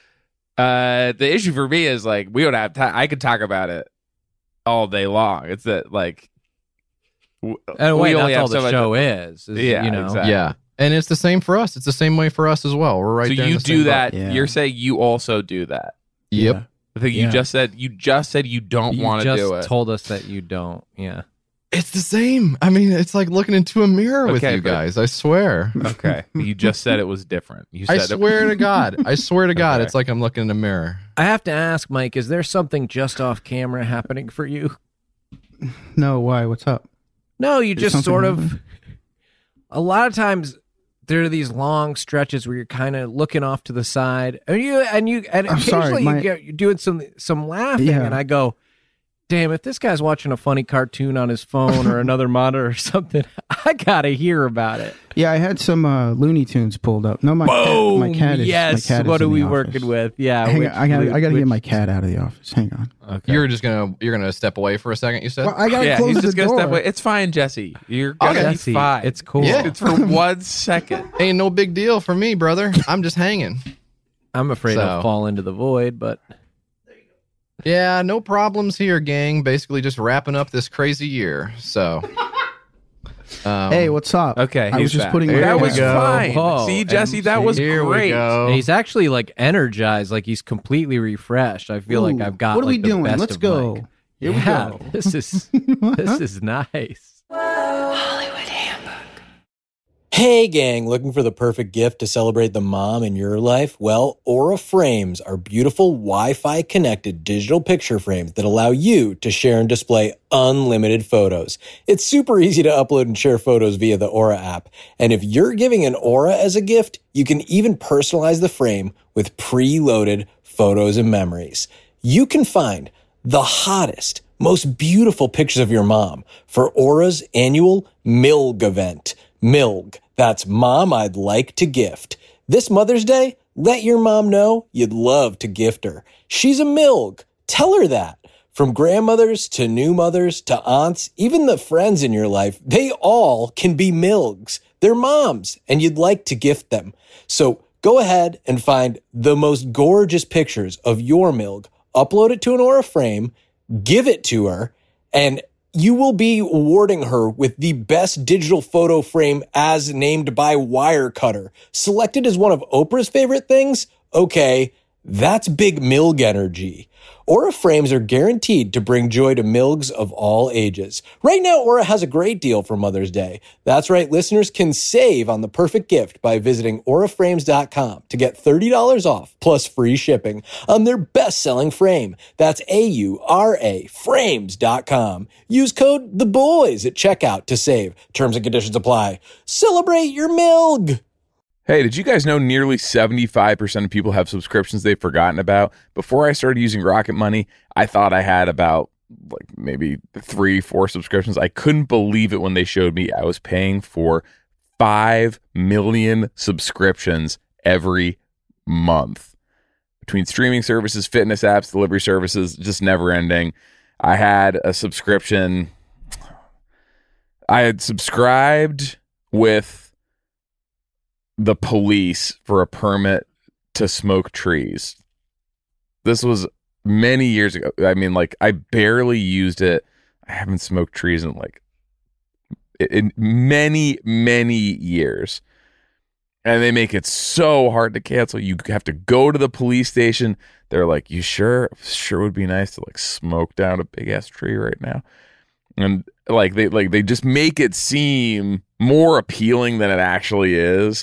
E: uh, the issue for me is like we would have time. I could talk about it all day long. It's that like. w-
D: And
E: we
D: wait,
E: only
D: that's
E: have
D: all
E: so
D: the
E: much-
D: show is. is,
E: Yeah,
D: you know.
E: exactly.
F: Yeah. And it's the same for us. It's the same way for us as well. We're right
E: so
F: there. in
E: you
F: the
E: do
F: same
E: that.
F: boat.
G: Yeah.
E: You're saying you also do that.
F: Yep.
G: Yeah.
E: I think you
G: Yeah.
E: just said you just said you don't
D: You
E: want to
D: just
E: do it.
D: told us that you don't. Yeah.
F: It's the same. I mean, it's like looking into a mirror with
E: Okay,
F: you
E: but-
F: guys. I swear.
E: Okay, you just said it was different. You
F: I
E: said
F: swear to God. I swear to God,
E: Okay.
F: it's like I'm looking in a mirror.
D: I have to ask, Mike, is there something just off camera happening for you?
G: no, why? What's up?
D: No, you
G: Is
D: just
G: something
D: sort of.
G: happening?
D: A lot of times, there are these long stretches where you're kind of looking off to the side, and you and you and
G: I'm
D: occasionally
G: sorry,
D: you
G: my-
D: get you're doing some some laughing,
G: Yeah.
D: and I go, "Damn! If this guy's watching a funny cartoon on his phone or another monitor or something, I gotta hear about it."
G: Yeah, I had some uh, Looney Tunes pulled up. No, my
D: Boom!
G: cat, my cat is.
D: yes.
G: My cat
D: What
G: is
D: are
G: in
D: we
G: the
D: working
G: office.
D: with? Yeah,
G: Hang
D: which-
G: on, I gotta, I gotta
D: which-
G: get my cat out of the office. Hang on.
E: Okay.
F: You're just gonna you're gonna step away for a second. You said.
G: Well, I gotta
E: yeah,
G: close
E: he's
G: the
E: just gonna
G: door.
E: step away. It's fine, Jesse. You're gonna
F: Okay.
E: be
D: Jesse,
E: fine.
D: it's cool.
F: Yeah.
E: It's for one second.
F: Ain't no big deal for me, brother. I'm just hanging.
D: I'm afraid I'll
F: So-
D: fall into the void, but
F: Yeah, no problems here, gang. Basically, just wrapping up this crazy year. So. Um,
G: Hey, what's up?
E: Okay,
G: I
E: he's
G: was just
E: back.
G: putting.
F: Here
E: that
F: we
E: was
F: go.
E: fine.
D: Whoa.
E: See, Jesse,
D: And
E: that was
F: here
E: great.
F: we go.
D: and he's actually like energized, like he's completely refreshed. I feel like
G: Ooh,
D: I've got.
G: What are
D: like,
G: we
D: the
G: doing?
D: best
G: Let's
D: of
G: go.
D: Mike.
G: Here we
D: Yeah,
G: go.
D: this is this is nice.
H: Hey gang, looking for the perfect gift to celebrate the mom in your life? Well, Aura Frames are beautiful Wi-Fi connected digital picture frames that allow you to share and display unlimited photos. It's super easy to upload and share photos via the Aura app. And if you're giving an Aura as a gift, you can even personalize the frame with preloaded photos and memories. You can find the hottest, most beautiful pictures of your mom for Aura's annual M I L G event. M I L G. That's Mom I'd Like to Gift. This Mother's Day, let your mom know you'd love to gift her. She's a M I L G. Tell her that. From grandmothers to new mothers to aunts, even the friends in your life, they all can be M I L Gs. They're moms, and you'd like to gift them. So go ahead and find the most gorgeous pictures of your M I L G, upload it to an Aura frame, give it to her, and you will be awarding her with the best digital photo frame as named by Wirecutter. Selected as one of Oprah's favorite things? Okay, that's big M I L G energy. Aura frames are guaranteed to bring joy to M I L Gs of all ages. Right now, Aura has a great deal for Mother's Day. That's right, listeners can save on the perfect gift by visiting aura frames dot com to get thirty dollars off plus free shipping on their best-selling frame. That's A U R A frames dot com. Use code THEBOYS at checkout to save. Terms and conditions apply. Celebrate your M I L G!
E: Hey, did you guys know nearly seventy-five percent of people have subscriptions they've forgotten about? Before I started using Rocket Money, I thought I had about like maybe three, four subscriptions. I couldn't believe it when they showed me I was paying for five million subscriptions every month. Between streaming services, fitness apps, delivery services, just never ending. I had a subscription. I had subscribed with the police for a permit to smoke trees. This was many years ago. I mean, like, I barely used it. I haven't smoked trees in like in many, many years. And they make it so hard to cancel. You have to go to the police station. They're like, you sure? Sure would be nice to like smoke down a big ass tree right now. And like they like they just make it seem more appealing than it actually is.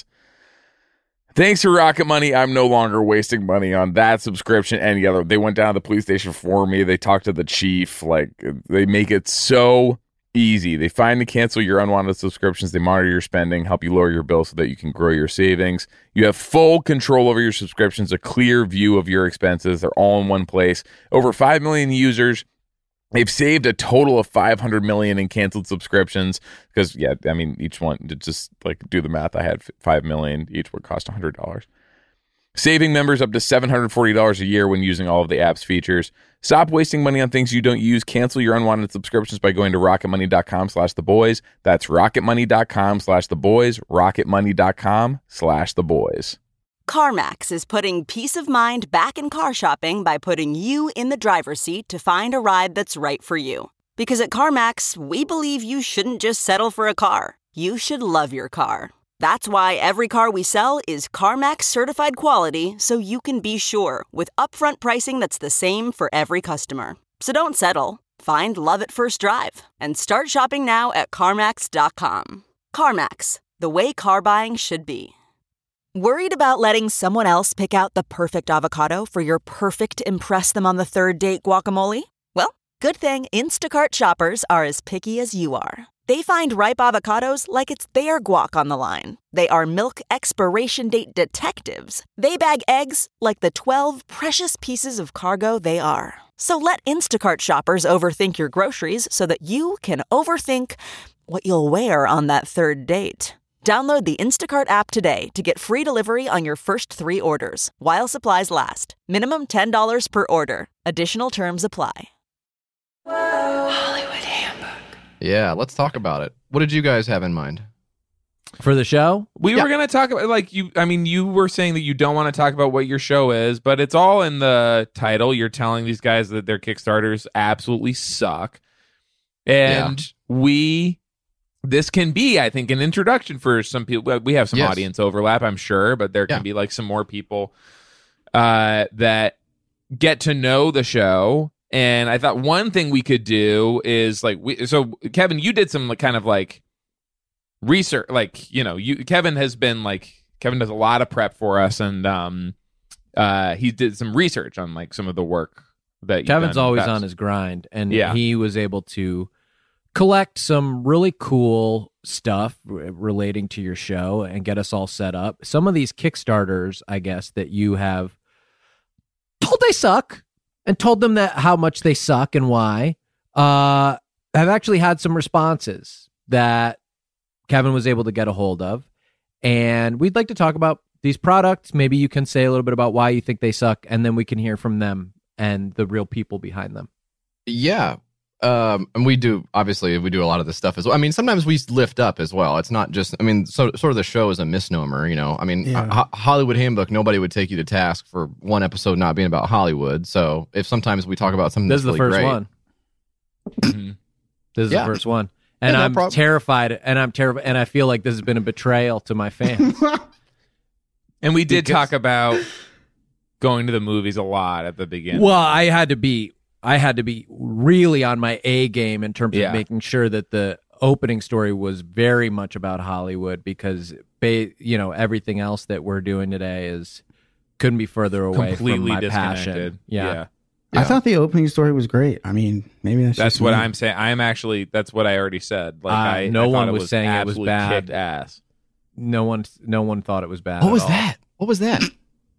E: Thanks to Rocket Money, I'm no longer wasting money on that subscription. Any other, they went down to the police station for me. They talked to the chief. Like, they make it so easy. They find and cancel your unwanted subscriptions. They monitor your spending, help you lower your bill so that you can grow your savings. You have full control over your subscriptions, a clear view of your expenses. They're all in one place. Over five million users. They've saved a total of five hundred million in canceled subscriptions because, yeah, I mean, each one, to just like do the math, I had five million. Each would cost one hundred dollars. Saving members up to seven hundred forty dollars a year when using all of the app's features. Stop wasting money on things you don't use. Cancel your unwanted subscriptions by going to rocketmoney.com slash the boys. That's rocketmoney.com slash the boys. rocketmoney.com slash the boys.
I: CarMax is putting peace of mind back in car shopping by putting you in the driver's seat to find a ride that's right for you. Because at CarMax, we believe you shouldn't just settle for a car. You should love your car. That's why every car we sell is CarMax certified quality, so you can be sure with upfront pricing that's the same for every customer. So don't settle. Find love at first drive and start shopping now at CarMax dot com. CarMax, the way car buying should be. Worried about letting someone else pick out the perfect avocado for your perfect impress them on the third date guacamole? Well, good thing Instacart shoppers are as picky as you are. They find ripe avocados like it's their guac on the line. They are milk expiration date detectives. They bag eggs like the twelve precious pieces of cargo they are. So let Instacart shoppers overthink your groceries so that you can overthink what you'll wear on that third date. Download the Instacart app today to get free delivery on your first three orders, while supplies last. Minimum ten dollars per order. Additional terms apply.
A: Hollywood Handbook.
F: Yeah, let's talk about it. What did you guys have in mind?
D: For the show?
E: We
F: Yeah.
E: were going to talk about, like, you, I mean, you were saying that you don't want to talk about what your show is, but it's all in the title. You're telling these guys that their Kickstarters absolutely suck. And yeah. we... This can be, I think, an introduction for some people. We have some
F: yes.
E: audience overlap, I'm sure, but there can
F: yeah.
E: be like some more people uh, that get to know the show And I thought one thing we could do is like we. So Kevin, you did some like, kind of like research, like you know, you Kevin has been like Kevin does a lot of prep for us, and um, uh, he did some research on like some of the work that you've
D: Kevin's
E: done
D: always
E: best.
D: on his grind, and
E: Yeah.
D: he was able to collect some really cool stuff r- relating to your show and get us all set up. Some of these Kickstarters, I guess, that you have told they suck and told them that how much they suck and why, uh, have actually had some responses that Kevin was able to get a hold of. And we'd like to talk about these products. Maybe you can say a little bit about why you think they suck, and then we can hear from them and the real people behind them.
F: Yeah. Um, and we do, obviously, we do a lot of this stuff as well. I mean, sometimes we lift up as well. It's not just, I mean, so, sort of the show is a misnomer, you know. I mean,
G: Yeah.
F: Ho- Hollywood Handbook, nobody would take you to task for one episode not being about Hollywood. So if sometimes we talk about something
D: This
F: that's
D: is the
F: really
D: first
F: great,
D: one.
E: Mhm.
D: This is
F: Yeah.
D: the first one. And
F: Yeah, no
D: I'm
F: problem.
D: terrified, and I'm terrified, and I feel like this has been a betrayal to my fans.
E: And we did
D: Because-
E: talk about going to the movies a lot at the beginning.
D: Well, I had to be, I had to be really on my A game in terms
E: Yeah.
D: of making sure that the opening story was very much about Hollywood, because, ba- you know, everything else that we're doing today is couldn't be further away
E: completely
D: from my
E: disconnected.
D: passion. Yeah.
G: I thought the opening story was great. I mean, maybe that's
E: That's
G: just
E: what
G: me.
E: I'm saying. I'm actually that's what I already said. Like
D: Uh,
E: I
D: no
E: I thought
D: one
E: it
D: was
E: was
D: saying it was
E: absolutely
D: bad.
E: kicked ass.
D: No one, no one thought it was bad.
F: What
D: at
F: was
D: all.
F: that? What was that?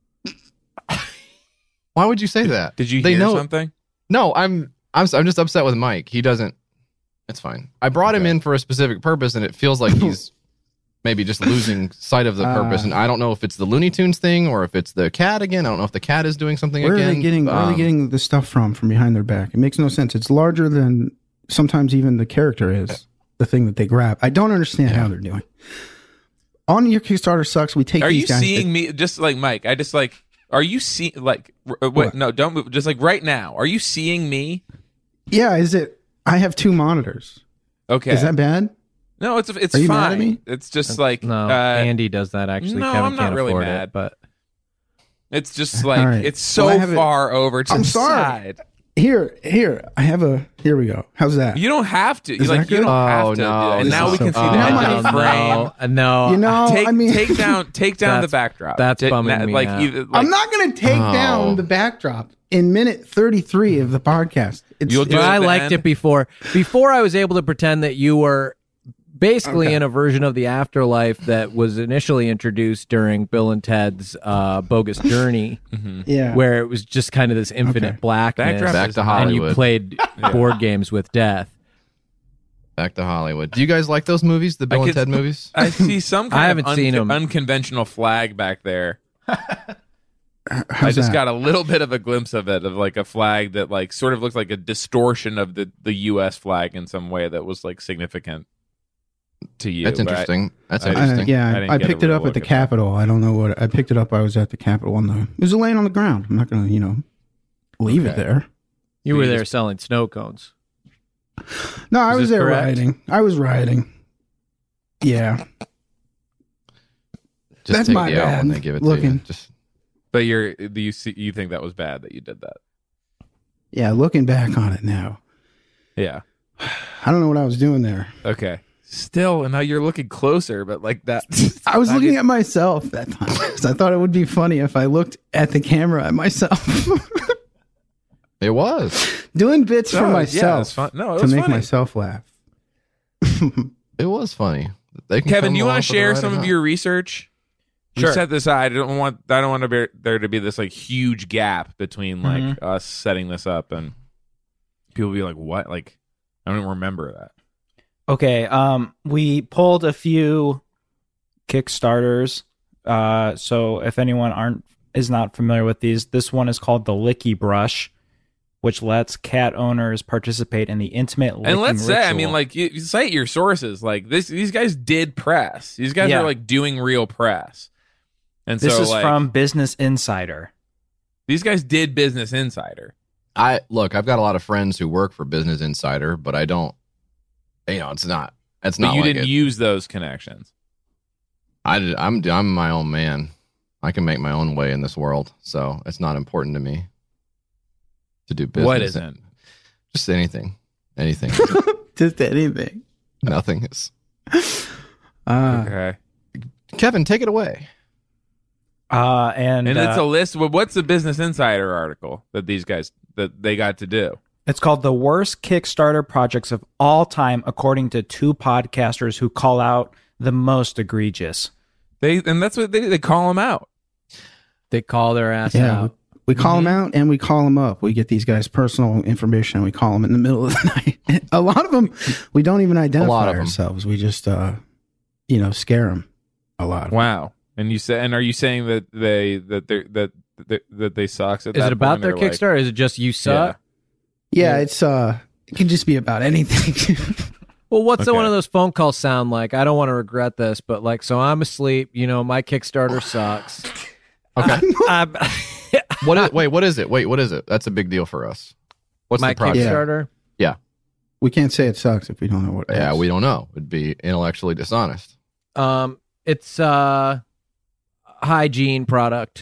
F: Why would you say that?
E: Did you
F: They
E: hear
F: know-
E: something?
F: No, I'm I'm I'm just upset with Mike. He doesn't. It's fine. I brought him
E: Okay.
F: in for a specific purpose, and it feels like he's maybe just losing sight of the purpose.
G: Uh,
F: And I don't know if it's the Looney Tunes thing or if it's the cat again. I don't know if the cat is doing something
G: Where
F: again.
G: are they getting? Where are
F: Um,
G: they getting the stuff from? From behind their back? It makes no sense. It's larger than sometimes even the character is. The thing that they grab. I don't understand how they're doing. On your Kickstarter sucks. We take
E: Are
G: these
E: you
G: guys.
E: seeing
G: that-
E: me just like Mike? I just like are you seeing like r- uh, wait,
G: What?
E: no, don't move. Just like right now. Are you seeing me?
G: Yeah, is it? I have two monitors.
E: Okay.
G: Is that bad?
E: No, it's it's
G: Are you
E: fine.
G: mad at me?
E: It's just like
D: No,
E: uh,
D: Andy does that actually.
E: no,
D: Kevin
E: I'm not
D: can't
E: really
D: afford
E: mad.
D: it, but
E: it's just like
G: All right.
E: it's so
G: Well, I have it-
E: far over to
G: I'm
E: the
G: sorry.
E: side.
G: Here, here. I have a. Here we go. How's that?
E: You don't have to.
G: Is
E: like
G: that
E: you
G: good?
E: don't have
F: Oh,
E: to.
F: no,
E: and
F: this
E: now
G: is
E: we
G: so
E: can see
G: far.
E: the
G: You know
E: head
G: my-
E: frame.
D: no, no.
G: You know,
E: Take
G: I mean,
E: take down take down the
D: That's-
E: backdrop.
D: that's
E: Take-
D: bumming
E: na-
D: me
E: like,
D: out.
E: either- like
G: I'm not going to take
F: Oh.
G: down the backdrop in minute thirty-three of the podcast. It's,
E: You'll do
D: But
E: it
D: I
E: then.
D: liked it before. Before I was able to pretend that you were basically
G: Okay.
D: in a version of the afterlife that was initially introduced during Bill and Ted's uh, Bogus Journey,
G: yeah.
D: where it was just kind of this infinite
G: Okay.
D: blackness,
E: Backdrop
F: Back
E: is
F: to
E: not-
D: and you
F: Hollywood.
D: played board games with death.
F: Back to Hollywood. Do you guys like those movies, the Bill
E: I
F: and
E: could-
F: Ted movies?
E: I see some kind
D: I haven't
E: of
D: seen 'em.
E: unconventional flag back there. I
G: How's
E: just
G: that?
E: got a little bit of a glimpse of it, of like a flag that like sort of looks like a distortion of the, the U S flag in some way that was like significant to you.
F: That's
E: but I-
F: interesting. That's
E: I-
G: I,
F: interesting.
E: I
G: yeah,
E: didn't
G: I, I
E: get a
G: picked it
E: real
G: up at
E: look
G: the
E: at that.
G: Capitol. I don't know what I picked it up. I was at the Capitol on the. It was laying on the ground. I'm not going to, you know, leave it
E: Okay.
G: there.
D: You
E: So
D: were
E: you
D: there
E: just-
D: selling snow cones.
G: No, I
D: Is
G: was
D: this
G: there
D: correct?
G: riding. I was riding. Yeah,
F: Just
G: That's
F: take
G: my
F: the L when
G: bad.
F: they give it to you.
G: Looking.
F: Just
E: But you're do you see you think that was bad that you did that?
G: yeah. Looking back on it now,
E: Yeah.
G: I don't know what I was doing there.
E: Okay. Still, and now you're looking closer, but like that.
G: I was
E: I
G: looking
E: get-
G: at myself that time because I thought it would be funny if I looked at the camera at myself,
F: it was.
G: doing bits
E: No,
G: for
E: yeah,
G: myself
E: it's fun. No, it
G: to
E: was
G: make
E: funny.
G: myself laugh.
F: It was funny. They can
E: Kevin,
F: come
E: do you
F: along
E: want to
F: for the
E: share
F: ride
E: some
F: or
E: of
F: not.
E: your research? We
J: Sure.
E: set this aside. I don't want. I don't want to be, there to be this like huge gap between like
J: Mhm.
E: us setting this up and people be like, "What?" Like, I don't even remember that.
J: Okay, um, we pulled a few Kickstarters. Uh, so if anyone aren't is not familiar with these, this one is called the Licky Brush, which lets cat owners participate in the intimate licking
E: And let's say, I
J: ritual.
E: mean, like, you, you cite your sources. Like this, these guys did press. These guys
J: Yeah.
E: are like doing real press. And
J: this
E: so,
J: is
E: like,
J: from Business Insider.
E: these guys did Business Insider.
F: I look. I've got a lot of friends who work for Business Insider, but I don't. You know, it's not. It's
E: But
F: not
E: you
F: like
E: didn't
F: it.
E: use those connections.
F: I did, I'm I'm my own man. I can make my own way in this world, so it's not important to me. to do business.
E: What isn't?
F: Just anything. Anything.
G: Just anything.
F: Nothing is.
G: Uh,
E: Okay.
F: Kevin, take it away.
J: Uh, and
E: And
J: uh,
E: it's a list. Well, what's the Business Insider article that these guys that they got to do?
J: It's called The Worst Kickstarter Projects of All Time, according to two podcasters who call out the most egregious.
E: They and that's what they they call them out.
D: They call their ass
G: yeah,
D: out.
G: we call
E: Mm-hmm.
G: them out and we call them up. We get these guys' personal information and we call them in the middle of the night. A lot of them, we don't even identify
F: of 'em.
G: ourselves. We just, uh, you know, scare them a lot.
E: Wow. And you say, and are you saying that they that they that that, that they sucks at
D: Is
E: that
D: it about
E: point?
D: their
E: They're like-
D: Kickstarter? Or is it just you suck?
G: Yeah, it's uh, it can just be about anything.
D: Well, what's the
E: Okay.
D: one of those phone calls sound like? I don't want to regret this, but like, so I'm asleep. You know, my Kickstarter sucks.
F: Okay.
D: I'm,
F: What is, wait, what is it? Wait, what is it? That's a big deal for us. What's
D: my
F: the project?
D: Kickstarter.
G: We can't say it sucks if we don't know what it
F: Yeah,
G: is.
F: we don't know. It'd be intellectually dishonest.
D: Um, it's uh, hygiene product.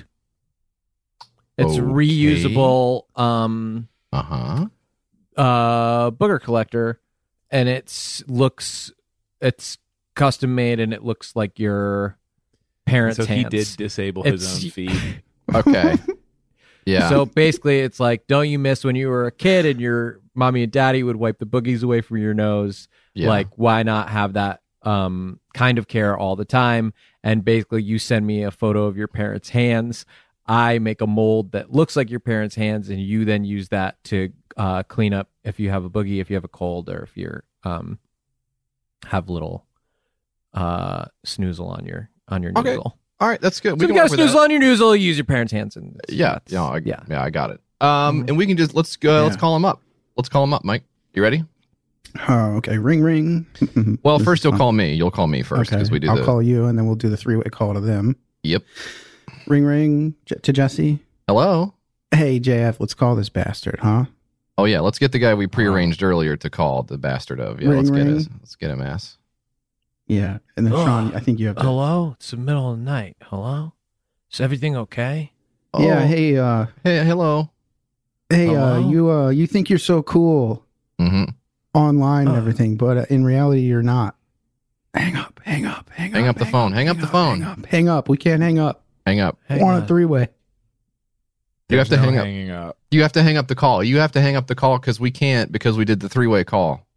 D: It's
F: Okay.
D: reusable. Um,
F: Uh-huh.
D: uh, booger collector, and it's looks it's custom made, and it looks like your parents'
E: So he
D: hands.
E: did disable his
D: It's-
E: own feed.
F: Okay. Yeah.
D: So basically, it's like, don't you miss when you were a kid and your mommy and daddy would wipe the boogies away from your nose?
F: Yeah.
D: Like, why not have that um, kind of care all the time? And basically, you send me a photo of your parents' hands. I make a mold that looks like your parents' hands, and you then use that to uh, clean up if you have a boogie, if you have a cold, or if you're um, have little uh, snoozle on your on your
F: Okay.
D: noozle.
F: All right, that's good.
D: So
F: We
D: if you
F: can
D: got
F: work
D: a
F: with
D: snoozle
F: that.
D: on your noozle, use your parents' hands. And
F: Yeah.
D: that's-
F: No, I,
D: yeah.
F: yeah, I got it. Um, and we can just let's go. Let's
G: Yeah.
F: call him up. Let's call him up, Mike. You ready?
G: Oh, okay. Ring, ring.
F: Well,
G: This
F: first
G: is
F: you'll
G: fun.
F: call me. You'll call me first
G: Okay.
F: because we do
G: I'll
F: the.
G: call you, and then we'll do the three-way call to them.
F: Yep.
G: Ring, ring J- to Jesse.
F: Hello.
G: Hey, J F, let's call this bastard, huh?
F: Oh yeah, let's get the guy we prearranged earlier to call the bastard of. Yeah,
G: Ring,
F: let's get
G: ring.
F: his. Let's get him ass.
G: Yeah. And then,
D: Ugh.
G: Sean, I think you have to.
D: Hello? It's the middle of the night. Hello? Is everything okay?
G: Yeah.
F: Oh,
G: Hey, uh,
F: Hey. Hello.
G: hey, uh,
D: Hello?
G: you, uh, you think you're so cool
F: Mm-hmm.
G: online and
D: Uh.
G: everything, but uh, in reality, you're not. Hang up, hang up, hang,
F: Hang up the phone, hang up the phone.
G: Hang up, hang up. We can't hang up.
F: Hang up.
D: Hang
G: We're on
D: on.
G: a three-way.
F: You have to
E: There's no
F: hang up.
E: hanging up.
F: You have to hang up the call. You have to hang up the call because we can't because we did the three way call.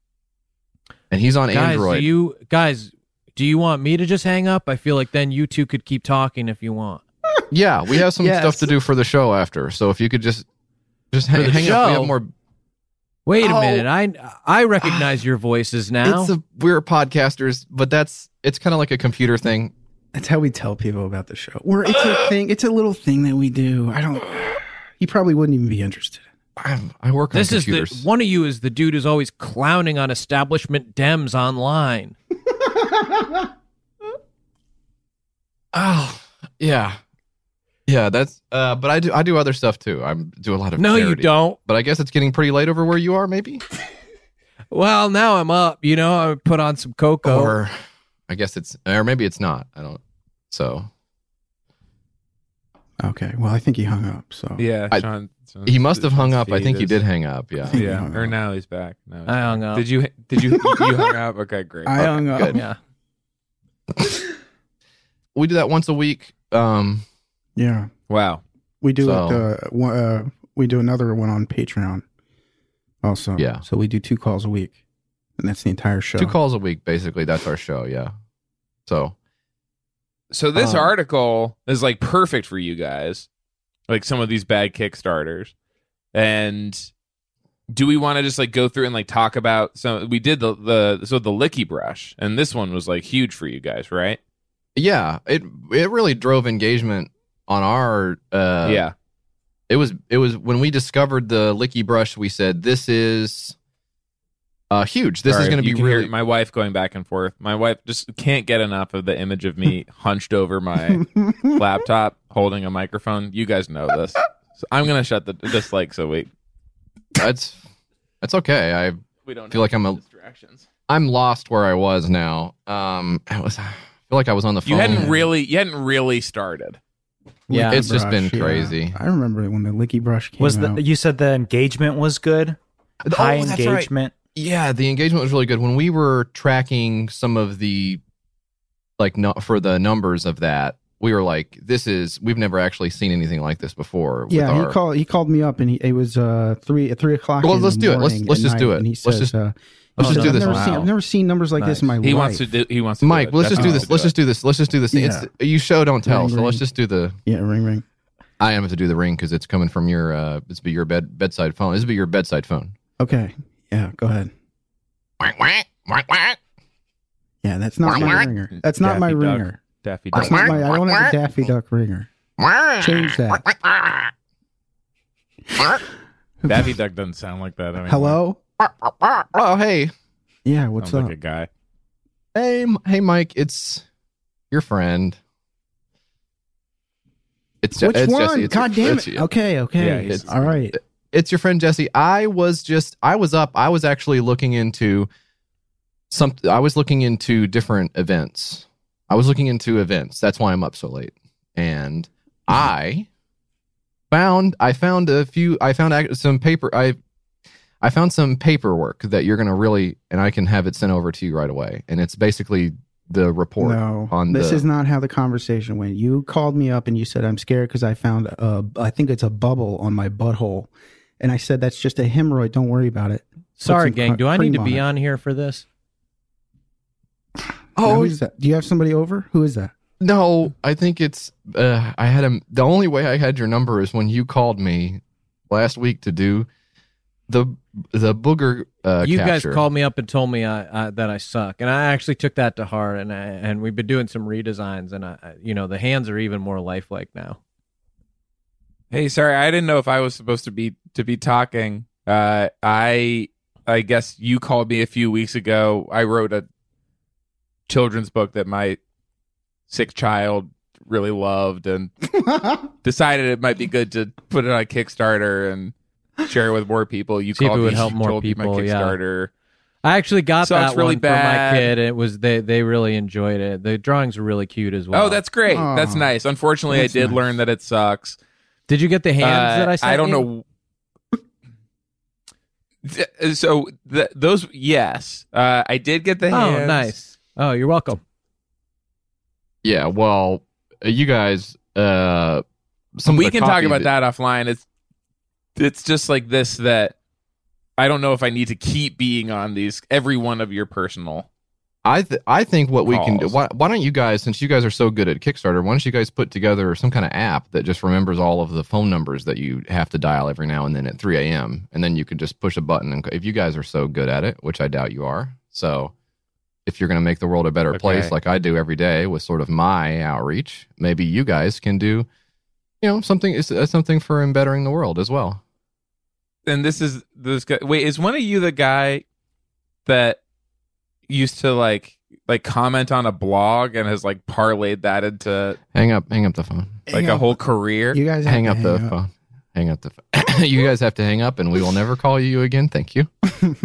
F: And he's on
D: Guys,
F: Android.
D: do you guys, do you want me to just hang up? I feel like then you two could keep talking if you want.
F: Yeah, we have some
G: Yes.
F: stuff to do for the show after. So if you could just just
D: For
F: hang,
D: the
F: hang up. We
D: show?
F: have more.
D: Wait a
F: Oh.
D: minute. I I recognize your voices now.
F: It's a, we're podcasters, but that's it's kind of like a computer thing.
G: That's how we tell people about the show. We're, it's a thing. It's a little thing that we do. I don't. He probably wouldn't even be interested.
F: I, I work on
D: this is
F: computers.
D: the one of you is the dude who's always clowning on establishment Dems online.
F: Oh, yeah, yeah. That's. Uh, but I do I do other stuff too. I do a lot of.
D: No, you
F: charity.
D: don't.
F: But I guess it's getting pretty late over where you are, maybe.
D: Well, now I'm up. You know, I put on some cocoa.
F: Or I guess it's, or maybe it's not. I don't. So
G: Okay. Well, I think he hung up. So
E: Yeah,
F: I-
E: Sean. Sean-
F: he must have hung
E: Sean's
F: up. I
E: feed
F: think he
E: is-
F: did hang up. Yeah.
G: think he
E: Yeah,
G: hung
E: or
G: up.
E: now he's back. Now he's
D: I
E: back.
D: hung up.
E: Did you? Did you? You hung up? Okay, great.
G: I hung up.
F: good.
D: Yeah.
F: We do that once a week. Um.
G: Yeah,
E: Wow.
G: we do
F: So-
G: it. Uh, one- uh, we do another one on Patreon. Also,
F: Yeah.
G: So we do two calls a week, and that's the entire show.
F: Two calls a week, basically. That's our show. Yeah. So
E: So this
F: Um,
E: article is like perfect for you guys, like some of these bad Kickstarters. And do we want to just like go through and like talk about some? We did the the so the Licky Brush, and this one was like huge for you guys, right?
F: yeah, it it really drove engagement on our. Uh,
E: yeah,
F: It was it was when we discovered the Licky Brush. We said this is uh huge. This
E: Sorry,
F: is going to
E: you
F: be
E: can hear
F: really.
E: my wife going back and forth. My wife just can't get enough of the image of me hunched over my laptop holding a microphone. You guys know this. So I'm gonna shut the this like so we
F: That's that's okay. I
E: we don't
F: feel like I'm a
E: distractions.
F: I'm lost where I was now. Um, I was I feel like I was on the phone.
E: You hadn't really you hadn't really started.
D: Yeah.
G: Licky
F: It's just
G: brush,
F: been
G: yeah.
F: crazy.
G: I remember when the Licky brush came
J: Was
G: out.
J: the you said the engagement was good? High
F: Oh, that's right.
J: engagement.
F: Yeah, the engagement was really good. When we were tracking some of the, like, no, for the numbers of that, we were like, this is, we've never actually seen anything like this before. with
G: Yeah,
F: our,
G: he called. He called me up, and he, it was uh three at three o'clock.
F: Well,
G: in
F: let's
G: the
F: do it. Let's-
G: morning
F: let's
G: at
F: just
G: night,
F: do it.
G: And he
F: Let's
G: says,
F: just-
G: uh,
F: let's
G: "Oh,
F: just do
G: I've
F: this
G: Never
F: one.
G: seen, I've never seen numbers like this in my
E: He
G: life.
E: wants to do. He wants to.
F: Mike,
E: do it.
F: let's just do
E: Definitely
F: this. Let's just do this. Let's just do this. It's, you show, don't tell.
G: Ring,
F: so
G: ring.
F: let's just do the.
G: Yeah, ring ring.
F: I am to do the ring because it's coming from your. Uh, it's be your bed bedside phone. This will be your bedside phone.
G: Okay. Yeah, go ahead.
F: Whack, whack, whack, whack.
G: Yeah, that's not my
F: Whack.
G: ringer. That's not my
E: Daffy Duck.
G: ringer.
E: Daffy
G: That's
E: Duck.
G: not my. I don't have a Daffy Duck ringer. Change that.
E: Daffy Duck doesn't sound like that. Anymore.
G: Hello.
F: Oh, hey,
G: Yeah, what's
E: Sounds
G: up?
E: like a guy.
F: hey, M- hey, Mike. It's your friend. It's Je-
G: Which
F: it's
G: one?
F: Jesse. It's
G: God
F: your-
G: damn
F: it's
G: it.
F: you.
G: Okay, okay.
E: Yeah, he's-
G: All right.
F: It's your friend Jesse. I was just I was up. I was actually looking into some. I was looking into different events. I was looking into events. That's why I'm up so late. And I found I found a few. I found ac- some paper. I I found some paperwork that you're gonna really, and I can have it sent over to you right away. And it's basically the report
G: No,
F: on
G: this
F: the.
G: is not how the conversation went. You called me up and you said I'm scared because I found a, I think it's a bubble on my butthole, and I said that's just a hemorrhoid. Don't worry about it. Put
D: Sorry,
G: some
D: gang.
G: cr-
D: Do I need to
G: cream
D: be
G: it.
D: on here for this?
G: Now, who's that? Do you have somebody over? Who is that?
F: No, I think it's. Uh, I had him. The only way I had your number is when you called me last week to do the the booger. Uh,
D: you
F: capture.
D: guys called me up and told me I, I, that I suck, and I actually took that to heart. And I, and we've been doing some redesigns, and I, I- you know, the hands are even more lifelike now.
E: Hey, sorry, I didn't know if I was supposed to be to be talking. Uh, I I guess you called me a few weeks ago. I wrote a children's book that my sick child really loved, and decided it might be good to put it on Kickstarter and share it with more people. You
D: See if
E: called
D: it would
E: me,
D: help
E: you
D: more
E: told me
D: people,
E: my
D: yeah.
E: Kickstarter.
D: I actually got
E: Sucks
D: that
E: really
D: one for my
E: bad.
D: kid. It was they they really enjoyed it. The drawings are really cute as well.
E: Oh, that's great.
G: Aw.
E: That's nice. Unfortunately,
G: That's
E: I did
G: nice.
E: learn that it sucks.
D: Did you get the hands
E: Uh,
D: that I sent
E: I don't
D: you?
E: know. Th- So th- those, yes, uh, I did get the hands.
D: Oh, nice. Oh, you're welcome.
F: Yeah, well, uh, you guys. Uh, some of
E: we
F: the
E: can talk
F: copy
E: about that offline. It's it's just like this that I don't know if I need to keep being on these every one of your personal.
F: I th- I think what we can do.
E: Calls.
F: Why, why don't you guys, since you guys are so good at Kickstarter, why don't you guys put together some kind of app that just remembers all of the phone numbers that you have to dial every now and then at three a.m. and then you could just push a button. And if you guys are so good at it, which I doubt you are, so if you're going to make the world a better
E: Okay.
F: place, like I do every day with sort of my outreach, maybe you guys can do, you know, something is uh, something for embettering the world as well.
E: And this is this guy. Wait, is one of you the guy that used to like like comment on a blog and has like parlayed that into
F: Hang up, hang up the phone.
E: like
G: Hang
E: a
G: up.
E: whole career?
G: You guys have
F: Hang
G: to
F: up the
G: hang
F: phone. Hang up the phone. You guys have to hang up, and we will never call you again. Thank you.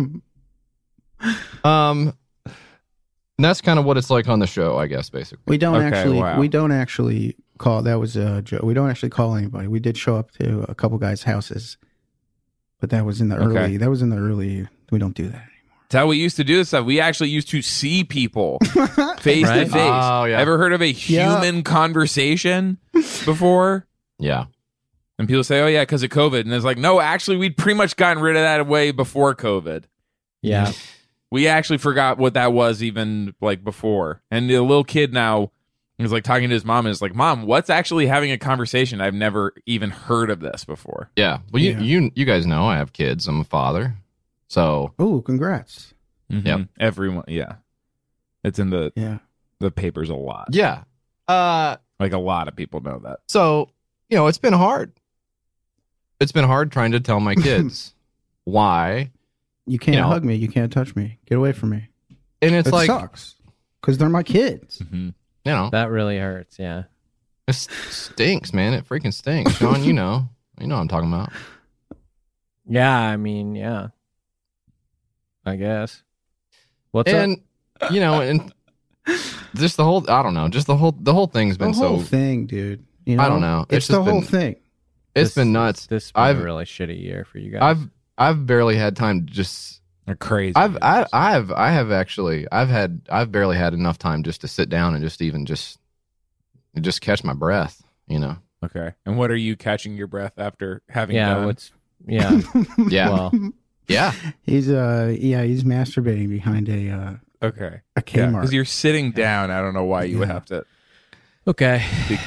F: Um, and that's kind of what it's like on the show, I guess. Basically,
G: We don't
E: Okay,
G: actually.
E: wow.
G: We don't actually call. That was a joke. We don't actually call anybody. We did show up to a couple guys' houses, but that was in the
E: Okay.
G: early. That was in the early. We don't do that.
E: That's how we used to do this stuff. We actually used to see people face to
D: Right?
E: face.
F: Oh, yeah.
E: Ever heard of a
G: Yeah.
E: human conversation before?
F: yeah.
E: And people say, "Oh yeah, because of COVID," and it's like, no, actually, we'd pretty much gotten rid of that way before COVID.
D: Yeah.
E: We actually forgot what that was even like before. And the little kid now is like talking to his mom and is like, "Mom, what's actually having a conversation? I've never even heard of this before."
F: Yeah. Well, you,
G: Yeah.
F: you you guys know I have kids. I'm a father. So
G: Oh, congrats!
E: Yep. Everyone, yeah, it's in the
G: Yeah.
E: the papers a lot.
F: yeah. Uh.
E: Like a lot of people know that.
F: So you know, it's been hard. It's been hard trying to tell my kids why,
G: You can't
F: You know.
G: hug me. You can't touch me. Get away from me.
F: and it's
G: it
F: like
G: sucks because they're my kids.
E: Mm-hmm.
F: you know,
D: That really hurts. Yeah.
F: it stinks, man. It freaking stinks, Sean. You know, you know what I'm talking about.
D: Yeah. I mean, yeah. I guess. What's
F: and you know, and just the whole I don't know, just the whole the whole thing's
G: The
F: been
G: whole
F: so
G: thing, dude. You know?
F: I don't know.
G: It's,
F: It's
G: the
F: just
G: whole
F: been-
G: thing.
F: It's
D: This-
F: been nuts.
D: This has been
F: I've
D: a really shitty year for you guys.
F: I've I've barely had time to just.
E: They're crazy.
F: I've I, I've I have actually I've had I've barely had enough time just to sit down and just even just just catch my breath. You know.
E: Okay. And what are you catching your breath after having
D: yeah,
E: done?
D: what's yeah.
F: Yeah.
D: Well,
F: Yeah.
G: He's uh yeah he's masturbating behind a uh,
E: Okay.
G: a
E: Yeah,
G: Kmart.
E: because you're sitting down. I don't know why you would
G: Yeah.
E: have to.
D: okay.
E: Big-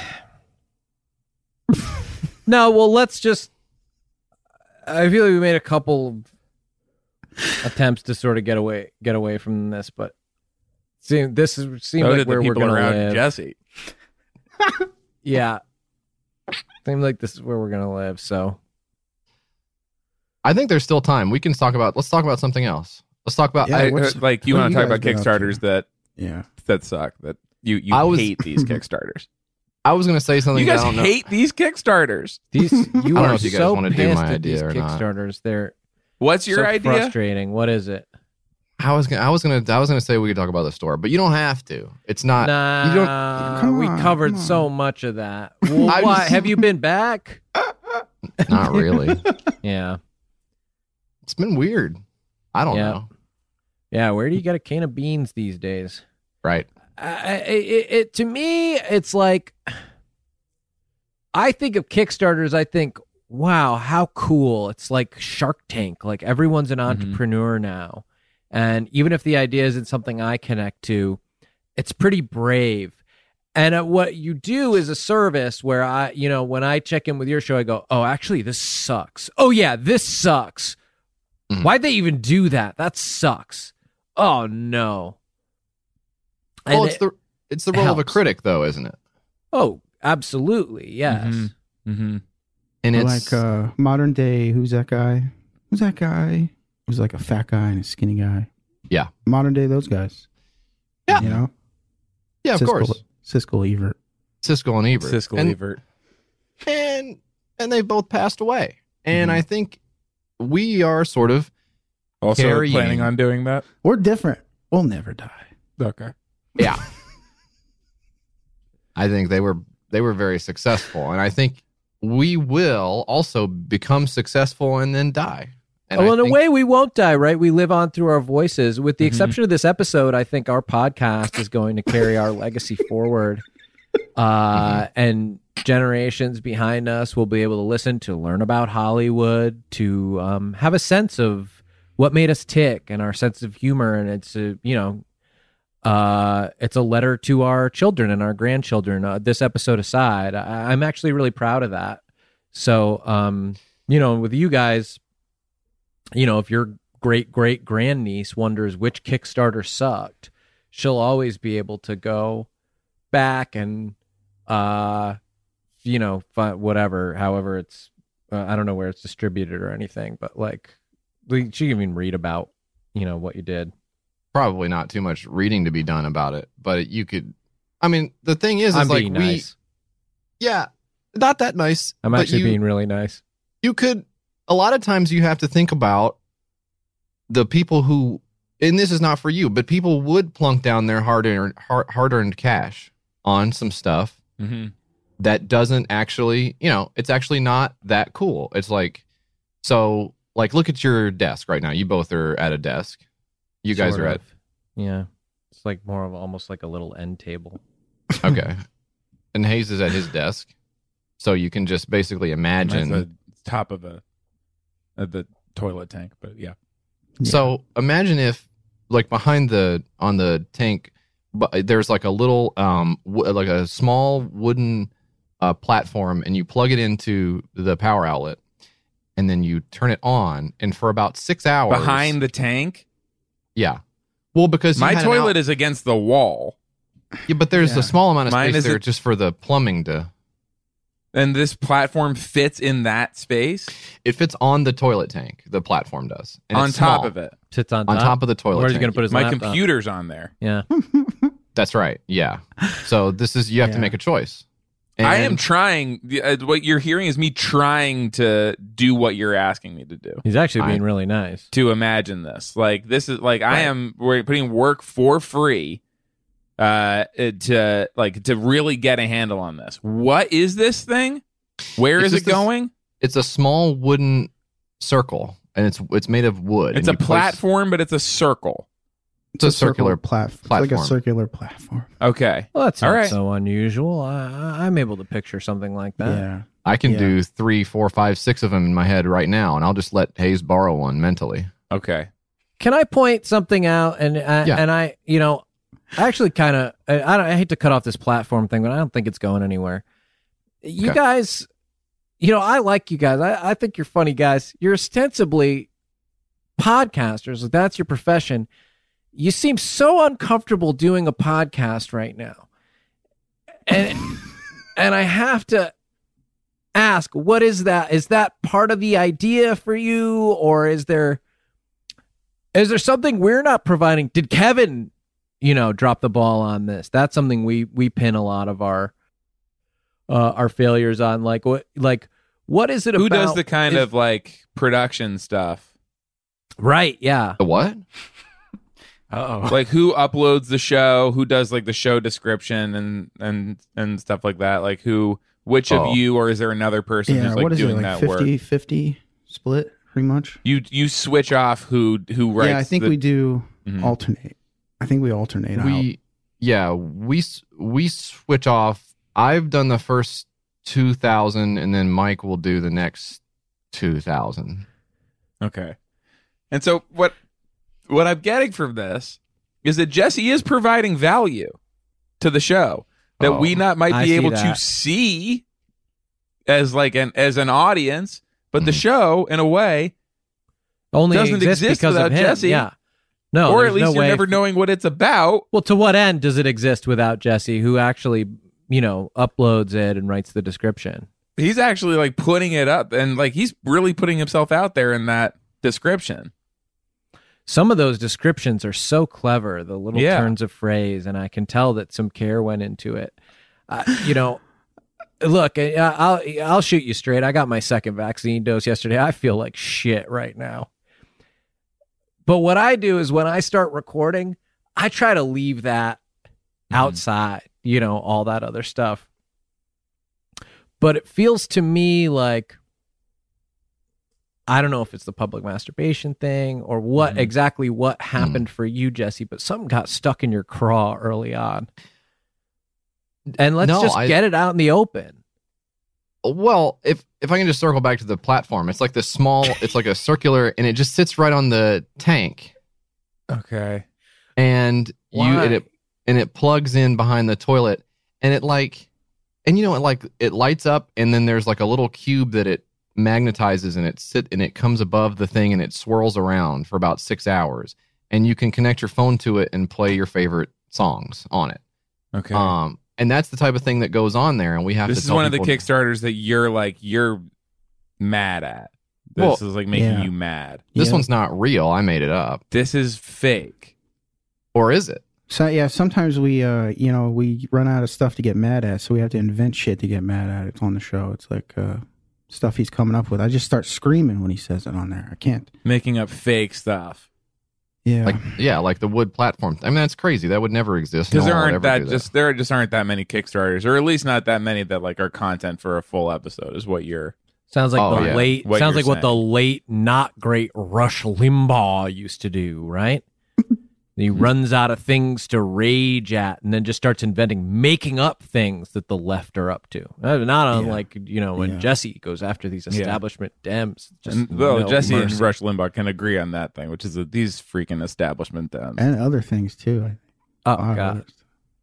D: No, well, let's just. I feel like we made a couple attempts to sort of get away get away from this, but see, this is seems
E: So
D: like
E: did the
D: where we're
E: people
D: gonna
E: around
D: live.
E: Jesse.
D: Yeah, seems like this is where we're gonna live. So
F: I think there's still time. We can talk about. Let's talk about something else. Let's talk about.
G: Yeah,
F: I,
E: I,
G: what's-
E: uh, like you
G: what
E: want to
G: have
E: talk
G: you
E: about
G: guys been up
E: Kickstarters
G: to?
E: that
G: Yeah.
E: that suck. That you you
F: I was-
E: hate these Kickstarters.
F: I was going to say something.
E: You guys
F: that I don't know.
E: hate these Kickstarters.
D: these you
F: I don't
D: are
F: know if you guys
D: so
F: wanna do
D: pissed
F: my
D: at
F: idea
D: these
F: or not.
D: Kickstarters. They're
E: What's your
D: so
E: idea?
D: frustrating. What is it?
F: I was gonna. I was gonna. I was gonna say we could talk about the store, but you don't have to. It's not. You don't.
D: Nah,
G: Come
D: we
G: on,
D: covered
G: come on.
D: so much of that. Well,
F: I
D: why?
F: was-
D: Have you been back?
F: Not really.
D: Yeah,
F: It's been weird. I don't
D: Yeah.
F: know.
D: yeah. Where do you get a can of beans these days?
F: Right.
D: I, it, it to me, it's like I think of Kickstarters. I think, wow, how cool! It's like Shark Tank. Like everyone's an entrepreneur now, and even if the idea isn't something I connect to, it's pretty brave. And uh, what you do is a service where I, you know, when I check in with your show, I go, oh, actually, this sucks. Oh yeah, this sucks.
F: Mhm.
D: Why'd they even do that? That sucks. Oh no.
F: Well,
D: And
F: it's
D: it-
F: the it's the role of a
D: helps.
F: critic, though, isn't it?
D: Oh, absolutely. Yes.
E: Mhm. Mm-hmm.
F: And
G: Or
F: it's
G: like uh, modern day. Who's that guy? Who's that guy? Who's like a fat guy and a skinny guy?
F: Yeah.
G: Modern day, those guys.
F: Yeah.
G: You know.
F: yeah, of
G: Siskel,
F: course,
G: Siskel Ebert.
F: Siskel and Ebert.
E: Siskel
F: and,
E: Evert.
F: and and they both passed away. And
E: Mhm.
F: I think we are sort of
E: Also
F: carrying-
E: planning on doing that.
G: We're different. We'll never die.
E: Okay.
F: yeah. I think they were they were very successful, and I think we will also become successful and then die. And
D: well,
F: I
D: in a
F: think-
D: way, we won't die, right? We live on through our voices. With the
E: Mhm.
D: exception of this episode, I think our podcast is going to carry our legacy forward. Uh, and generations behind us will be able to listen to learn about Hollywood, to um, have a sense of what made us tick and our sense of humor. And it's, a, you know, uh, it's a letter to our children and our grandchildren. Uh, this episode aside, I- I'm actually really proud of that. So, um, you know, with you guys, you know, if your great great grandniece wonders which Kickstarter sucked, she'll always be able to go back and, uh, you know, fi- whatever, however it's, uh, I don't know where it's distributed or anything, but like, we- she can even read about, you know, what you did.
F: probably not too much reading to be done about it, but you could. I mean, the thing is, is
D: I'm
F: like
D: being
F: we,
D: nice.
F: yeah, not that nice.
D: I'm
F: but
D: actually
F: you,
D: being really nice.
F: You could. A lot of times, you have to think about the people who, and this is not for you, but people would plunk down their hard earned hard earned cash on some stuff
E: Mm-hmm.
F: that doesn't actually, you know, it's actually not that cool. It's like, so, like, look at your desk right now. You both are at a desk. You guys
D: Sort
F: are at
D: of. Yeah. It's like more of almost like a little end table.
F: okay, and Hayes is at his desk, so you can just basically imagine.
E: the top of a of the toilet tank, but yeah.
F: So imagine if, like, behind the on the tank, but there's like a little, um, w- like a small wooden uh, platform, and you plug it into the power outlet, and then you turn it on, and for about six hours
E: Behind the tank,
F: yeah. Well, because you
E: my
F: had an
E: toilet
F: out-
E: is against the wall,
F: yeah, but there's
G: Yeah.
F: a small amount of
E: Mine
F: space
E: is
F: there
E: a-
F: just for the plumbing to.
E: and this platform fits in that space
F: It fits on the toilet tank. The platform does, and
E: on
F: it's
E: top
F: small.
E: of it.
D: Sits on
F: on
D: top.
F: top of the toilet
D: Where's he
F: tank.
D: going to put his
E: My
D: laptop?
E: computer's on there.
D: Yeah.
F: That's right. Yeah. So this is you have to
G: Yeah.
F: make a choice.
E: I am
F: And-
E: trying. uh, What you're hearing is me trying to do what you're asking me to do.
D: He's actually
F: I-
D: being really nice.
E: To imagine this, like this is like I
F: Right.
E: am we're putting work for free uh, to like to really get a handle on this. What is this thing? Where
F: It's
E: is it
F: just this-
E: going?
F: It's a small wooden circle, and it's it's made of wood.
E: It's
F: and
E: a
F: you place-
E: platform, but it's a circle.
F: It's a circular
G: platform. It's
F: platform.
G: like a circular platform.
E: Okay.
D: Well, that's
E: All
D: not
E: right.
D: so unusual. I, I- I'm able to picture something like that.
G: Yeah.
F: I can
G: Yeah.
F: do three, four, five, six of them in my head right now, and I'll just let Hayes borrow one mentally.
E: Okay.
D: Can I point something out? And I,
F: Yeah.
D: and I, you know, I actually kind of, I, I, don't, I hate to cut off this platform thing, but I don't think it's going anywhere. You
F: Okay.
D: guys, you know, I like you guys. I, I think you're funny guys. You're ostensibly podcasters. Like, that's your profession. You seem so uncomfortable doing a podcast right now. And and I have to ask, what is that? Is that part of the idea for you, or is there is there something we're not providing? Did Kevin, you know, drop the ball on this? That's something we we pin a lot of our uh, our failures on. Like what like what is it
E: Who
D: about?
E: does the kind
D: is-
E: of like production stuff?
D: right? Yeah.
F: The what?
J: Uh oh.
E: Like who uploads the show? Who does like the show description and and and stuff like that? Like who? Which
F: Oh.
E: of you, or is there another person
G: Yeah,
E: who's like
G: what is
E: doing
G: it,
E: that
G: like
E: work?
G: fifty fifty split, pretty much?
E: You you switch off who who writes.
G: Yeah, I think
E: the-
G: we do
E: Mhm.
G: alternate. I think we alternate out.
F: We yeah we s- we switch off. I've done the first two thousand, and then Mike will do the next two thousand.
E: Okay. And so what what I'm getting from this is that Jesse is providing value to the show that
F: Oh,
E: we not might
D: I
E: be
D: see
E: able to
D: that.
E: see as like an as an audience, but the
F: Mhm.
E: show in a way,
D: Only
E: doesn't
D: exists
E: exist
D: because
E: without
D: of him.
E: Jesse.
D: Yeah. No,
E: or
D: there's
E: at least
D: no
E: you're
D: way
E: never
D: f-
E: knowing what it's about.
D: Well, to what end does it exist without Jesse, who actually, you know, uploads it and writes the description?
E: He's actually like putting it up, and like he's really putting himself out there in that description.
D: Some of those descriptions are so clever, the little
E: Yeah.
D: turns of phrase, and I can tell that some care went into it. Uh, you know, look, I- I'll I'll shoot you straight. I got my second vaccine dose yesterday. I feel like shit right now. But what I do is when I start recording, I try to leave that outside, you know, all that other stuff. But it feels to me like, I don't know if it's the public masturbation thing or what
E: Mhm.
D: exactly what happened for you, Jesse, but something got stuck in your craw early on. And let's
F: No,
D: just
F: I-
D: get it out in the open.
F: Well, if if I can just circle back to the platform, it's like this small. It's like a circular, and it just sits right on the tank,
E: Okay.
F: and you
D: Why?
F: and it and it plugs in behind the toilet, and it like, and you know, it like it lights up, and then there's like a little cube that it magnetizes, and it sit and it comes above the thing, and it swirls around for about six hours, and you can connect your phone to it and play your favorite songs on it.
E: Okay.
F: Um, and that's the type of thing that goes on there, and we have
E: this
F: to.
E: is
F: tell
E: one of the
F: people-
E: Kickstarters that you're like you're mad at. This
F: Well,
E: is like making
G: yeah.
E: you mad.
F: This
G: Yeah.
F: one's not real. I made it up,
E: This is fake.
F: or is it?
G: So yeah, sometimes we, uh, you know, we run out of stuff to get mad at, so we have to invent shit to get mad at. It's on the show. It's like uh, stuff he's coming up with. I just start screaming when he says it on there. I can't.
E: Making up fake stuff.
G: Yeah,
F: Like yeah, like the wood platform. I mean, that's crazy. That would never exist.
E: Because
F: No
E: there
F: one would
E: aren't
F: ever
E: that
F: do
E: just there just aren't that many Kickstarters, or at least not that many that like are content for a full episode. Is what you're.
D: Sounds like
F: Oh,
D: the
F: yeah.
D: late
E: What
D: sounds
E: you're
D: like what the
E: saying.
D: late not great Rush Limbaugh used to do, right? He runs out of things to rage at and then just starts inventing, making up things that the left are up to. Uh, Not unlike, you know, when
G: Yeah.
D: Jesse goes after these
E: Yeah.
D: establishment Dems. Just
E: And, well,
D: no
E: Jesse and
D: mercy.
E: Rush Limbaugh can agree on that thing, which is that these freaking establishment Dems.
G: and other things too. I,
D: Oh,
G: on our
D: God.
G: list.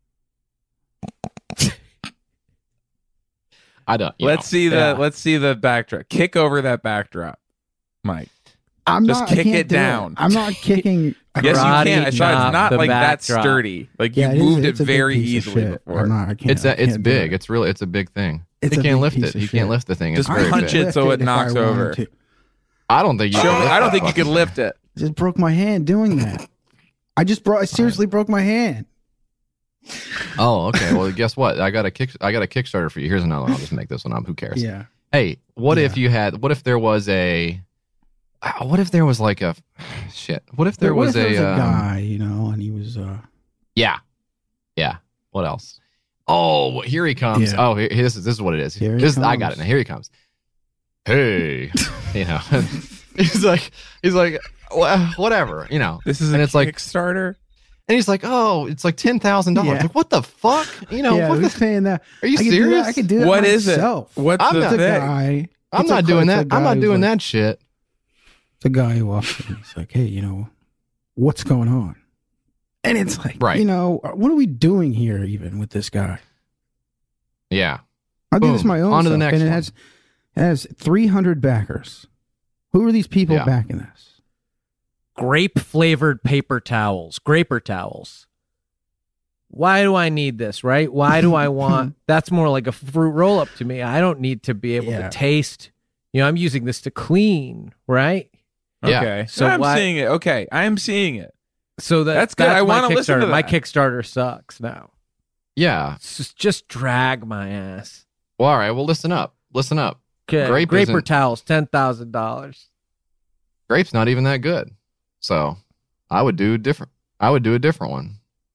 F: I don't. you
E: let's
F: know.
E: see the
D: Yeah.
E: let's see the backdrop. Kick over that backdrop, Mike.
G: I'm
E: Just
G: not, I
E: kick
G: can't
E: it
G: do
E: down.
G: I'm not kicking.
E: Yes,
D: Karate
E: you can. I saw
D: chop
E: it's not
D: the
E: like that
D: backdrop.
E: sturdy. Like you
G: Yeah, it is-
E: moved
G: it's
E: it
G: a big
E: very
G: piece of
E: easily
G: shit.
E: before.
G: I'm not, I can't,
F: It's a,
G: I
F: it's
G: can't do
F: big.
G: it.
F: It's really it's a big thing.
G: It's
F: he
G: a
F: can't
G: big
F: lift
G: piece
F: it.
G: of
F: He can't
G: shit.
F: lift the thing. It's
E: Just
F: very
E: punch
F: big.
E: it so it
G: if I
E: knocks
G: wanted
E: over.
G: to.
F: I don't think you.
E: Show
F: can
E: me,
F: lift
E: I don't
F: that
E: think you
F: fucking
E: could lift it.
G: Just broke my hand doing that. I just broke. I seriously broke my hand.
F: Oh, okay. Well, guess what? I got a kick. I got a Kickstarter for you. Here's another one. I'll just make this one up. Who cares?
G: Yeah.
F: Hey, what
G: Yeah.
F: if you had? What if there was a? uh, What if there was like a? Shit. What if there
G: What
F: was
G: if
F: a?
G: there was a
F: um,
G: guy, you know, and he was. uh
F: Yeah. Yeah. What else? Oh, here he comes.
G: Yeah.
F: Oh, here, this is this is what it is.
G: Here he
F: This- I got
G: comes.
F: it now. Here he comes. Hey, you know, he's like, he's like, "Wha- whatever, you know.
E: This is
F: and
E: a
F: it's like,
E: Kickstarter.
F: and he's like, oh, it's like ten thousand dollars.
G: Yeah.
F: Like, what the fuck? You know,
G: yeah,
F: what
G: who's
F: the,
G: paying that?
F: are you
G: I could do that-
F: serious?
G: I could do that
E: What is it?
G: myself.
E: What's
F: I'm
E: the
F: not-
G: It's a
E: thing?
G: guy.
F: I'm
G: it's a-
F: not doing
G: it's a
F: that. I'm
G: guy
F: not
G: who's
F: doing
G: like-
F: that shit.
G: It's a guy who walks in. He's like, hey, you know, what's going on? And it's like,
F: Right.
G: you know, what are we doing here even with this guy?
F: Yeah.
G: I'll do
F: Boom.
G: this my own
F: On to the
G: self.
F: next
G: And it
F: one.
G: has, it has three hundred backers. Who are these people
F: Yeah.
G: backing this?
D: Grape flavored paper towels, graper towels. Why do I need this, right? Why do I want that's more like a fruit roll up to me. I don't need to be able
G: Yeah.
D: to taste. You know, I'm using this to clean, right?
F: Yeah.
E: Okay,
D: So
E: so I'm
D: why-
E: seeing it. Okay, I'm seeing it.
D: So that,
E: That's good. I
D: my
E: wanna listen
D: Kickstarter.
E: to
D: My
E: that.
D: Kickstarter sucks now.
F: Yeah.
D: It's just, just drag my ass.
F: Well, all right. Well, listen up. Listen up.
D: Okay.
F: Grape
D: Graper
F: isn't-
D: towels, ten thousand dollars.
F: Grape's not even that good. So I would do different. I would do a different one.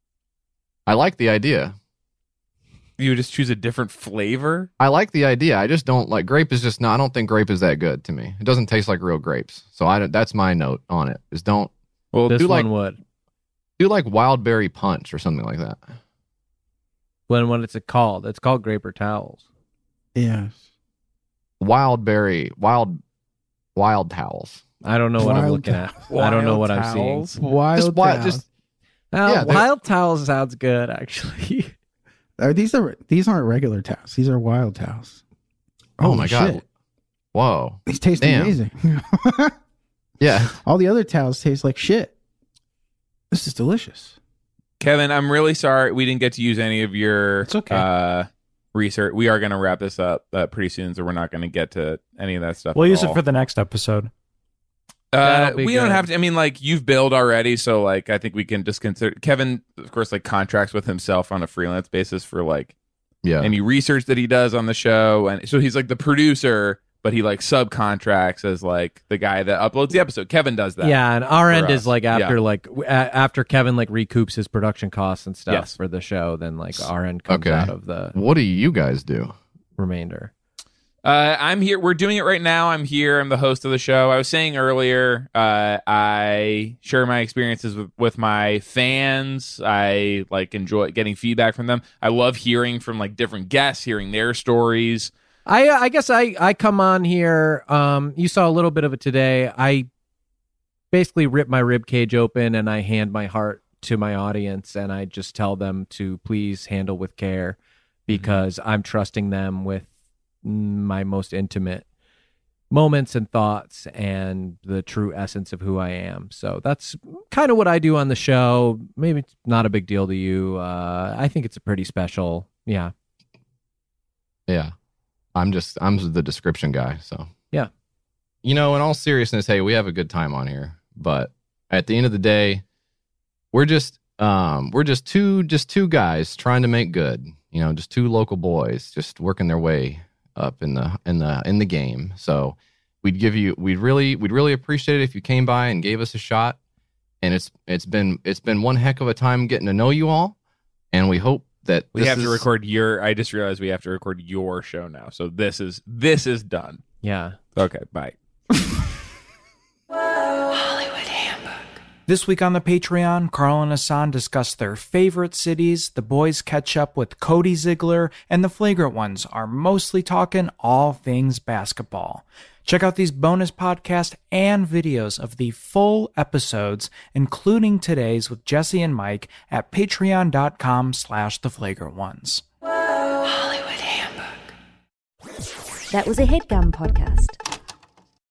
F: I like the idea.
E: You would just choose a different flavor.
F: I like the idea. I just don't like grape is just not. I don't think grape is that good to me. It doesn't taste like real grapes. So I don't- that's my note on it. Is don't
E: Well,
D: This
F: do
D: one
F: like
D: would.
F: do like wild berry punch or something like that.
D: When what it's called? It's called Graper towels.
G: Yes.
F: Wild berry, wild, wild towels.
D: I don't know what I'm
G: Wild
D: looking
G: towels.
D: at. I don't know what I'm
E: Towels.
D: seeing.
G: Wild
F: just wild,
G: towels.
F: just
D: Uh,
F: Yeah, they're-
D: wild towels sounds good, actually.
G: Are these are these aren't regular towels. These are wild towels.
F: oh
G: Holy
F: my god,
G: shit.
F: whoa,
G: These taste
F: Damn.
G: amazing.
F: yeah.
G: All the other towels taste like shit. This is delicious.
E: Kevin, I'm really sorry we didn't get to use any of your
J: It's okay.
E: uh, research. We are going to wrap this up uh, pretty soon, so we're not going to get to any of that stuff.
J: We'll
E: at
J: use
E: all.
J: it for the next episode.
E: Uh,
D: That'll be
E: we don't
D: good.
E: have to. I mean, like you've billed already, so like I think we can just consider. Kevin, of course, like contracts with himself on a freelance basis for like
F: Yeah.
E: any research that he does on the show, and so he's like the producer, but he like subcontracts as like the guy that uploads the episode. Kevin does that.
D: Yeah, and our
E: for
D: end
E: us.
D: is like after
E: Yeah.
D: like w- a- after Kevin like recoups his production costs and stuff
E: Yes.
D: for the show, then like our end comes
F: Okay.
D: out of the
F: What do you guys do?
D: remainder.
E: Uh, I'm here. We're doing it right now. I'm here. I'm the host of the show. I was saying earlier, uh, I share my experiences with, with my fans. I like enjoy getting feedback from them. I love hearing from like different guests, hearing their stories.
D: I I guess I I come on here. Um, you saw a little bit of it today. I basically rip my rib cage open and I hand my heart to my audience, and I just tell them to please handle with care because I'm trusting them with my most intimate moments and thoughts and the true essence of who I am. So that's kind of what I do on the show. Maybe it's not a big deal to you. Uh, I think it's a pretty special. Yeah.
F: Yeah. I'm just I'm the description guy, so.
D: Yeah.
F: You know, in all seriousness, hey, we have a good time on here, but at the end of the day, we're just um we're just two just two guys trying to make good. You know, just two local boys just working their way up in the in the in the game. So, we'd give you we'd really we'd really appreciate it if you came by and gave us a shot. And it's it's been it's been one heck of a time getting to know you all, and we hope that
E: We
F: this
E: have to
F: is-
E: record your. I just realized we have to record your show now. So this is this is done.
D: Yeah.
E: Okay. Bye.
J: This week on the Patreon, Carl and Hassan discuss their favorite cities, the boys catch up with Cody Ziegler, and the Flagrant Ones are mostly talking all things basketball. Check out these bonus podcasts and videos of the full episodes, including today's with Jesse and Mike, at patreon.com slash the Flagrant Ones.
A: That was a HeadGum podcast.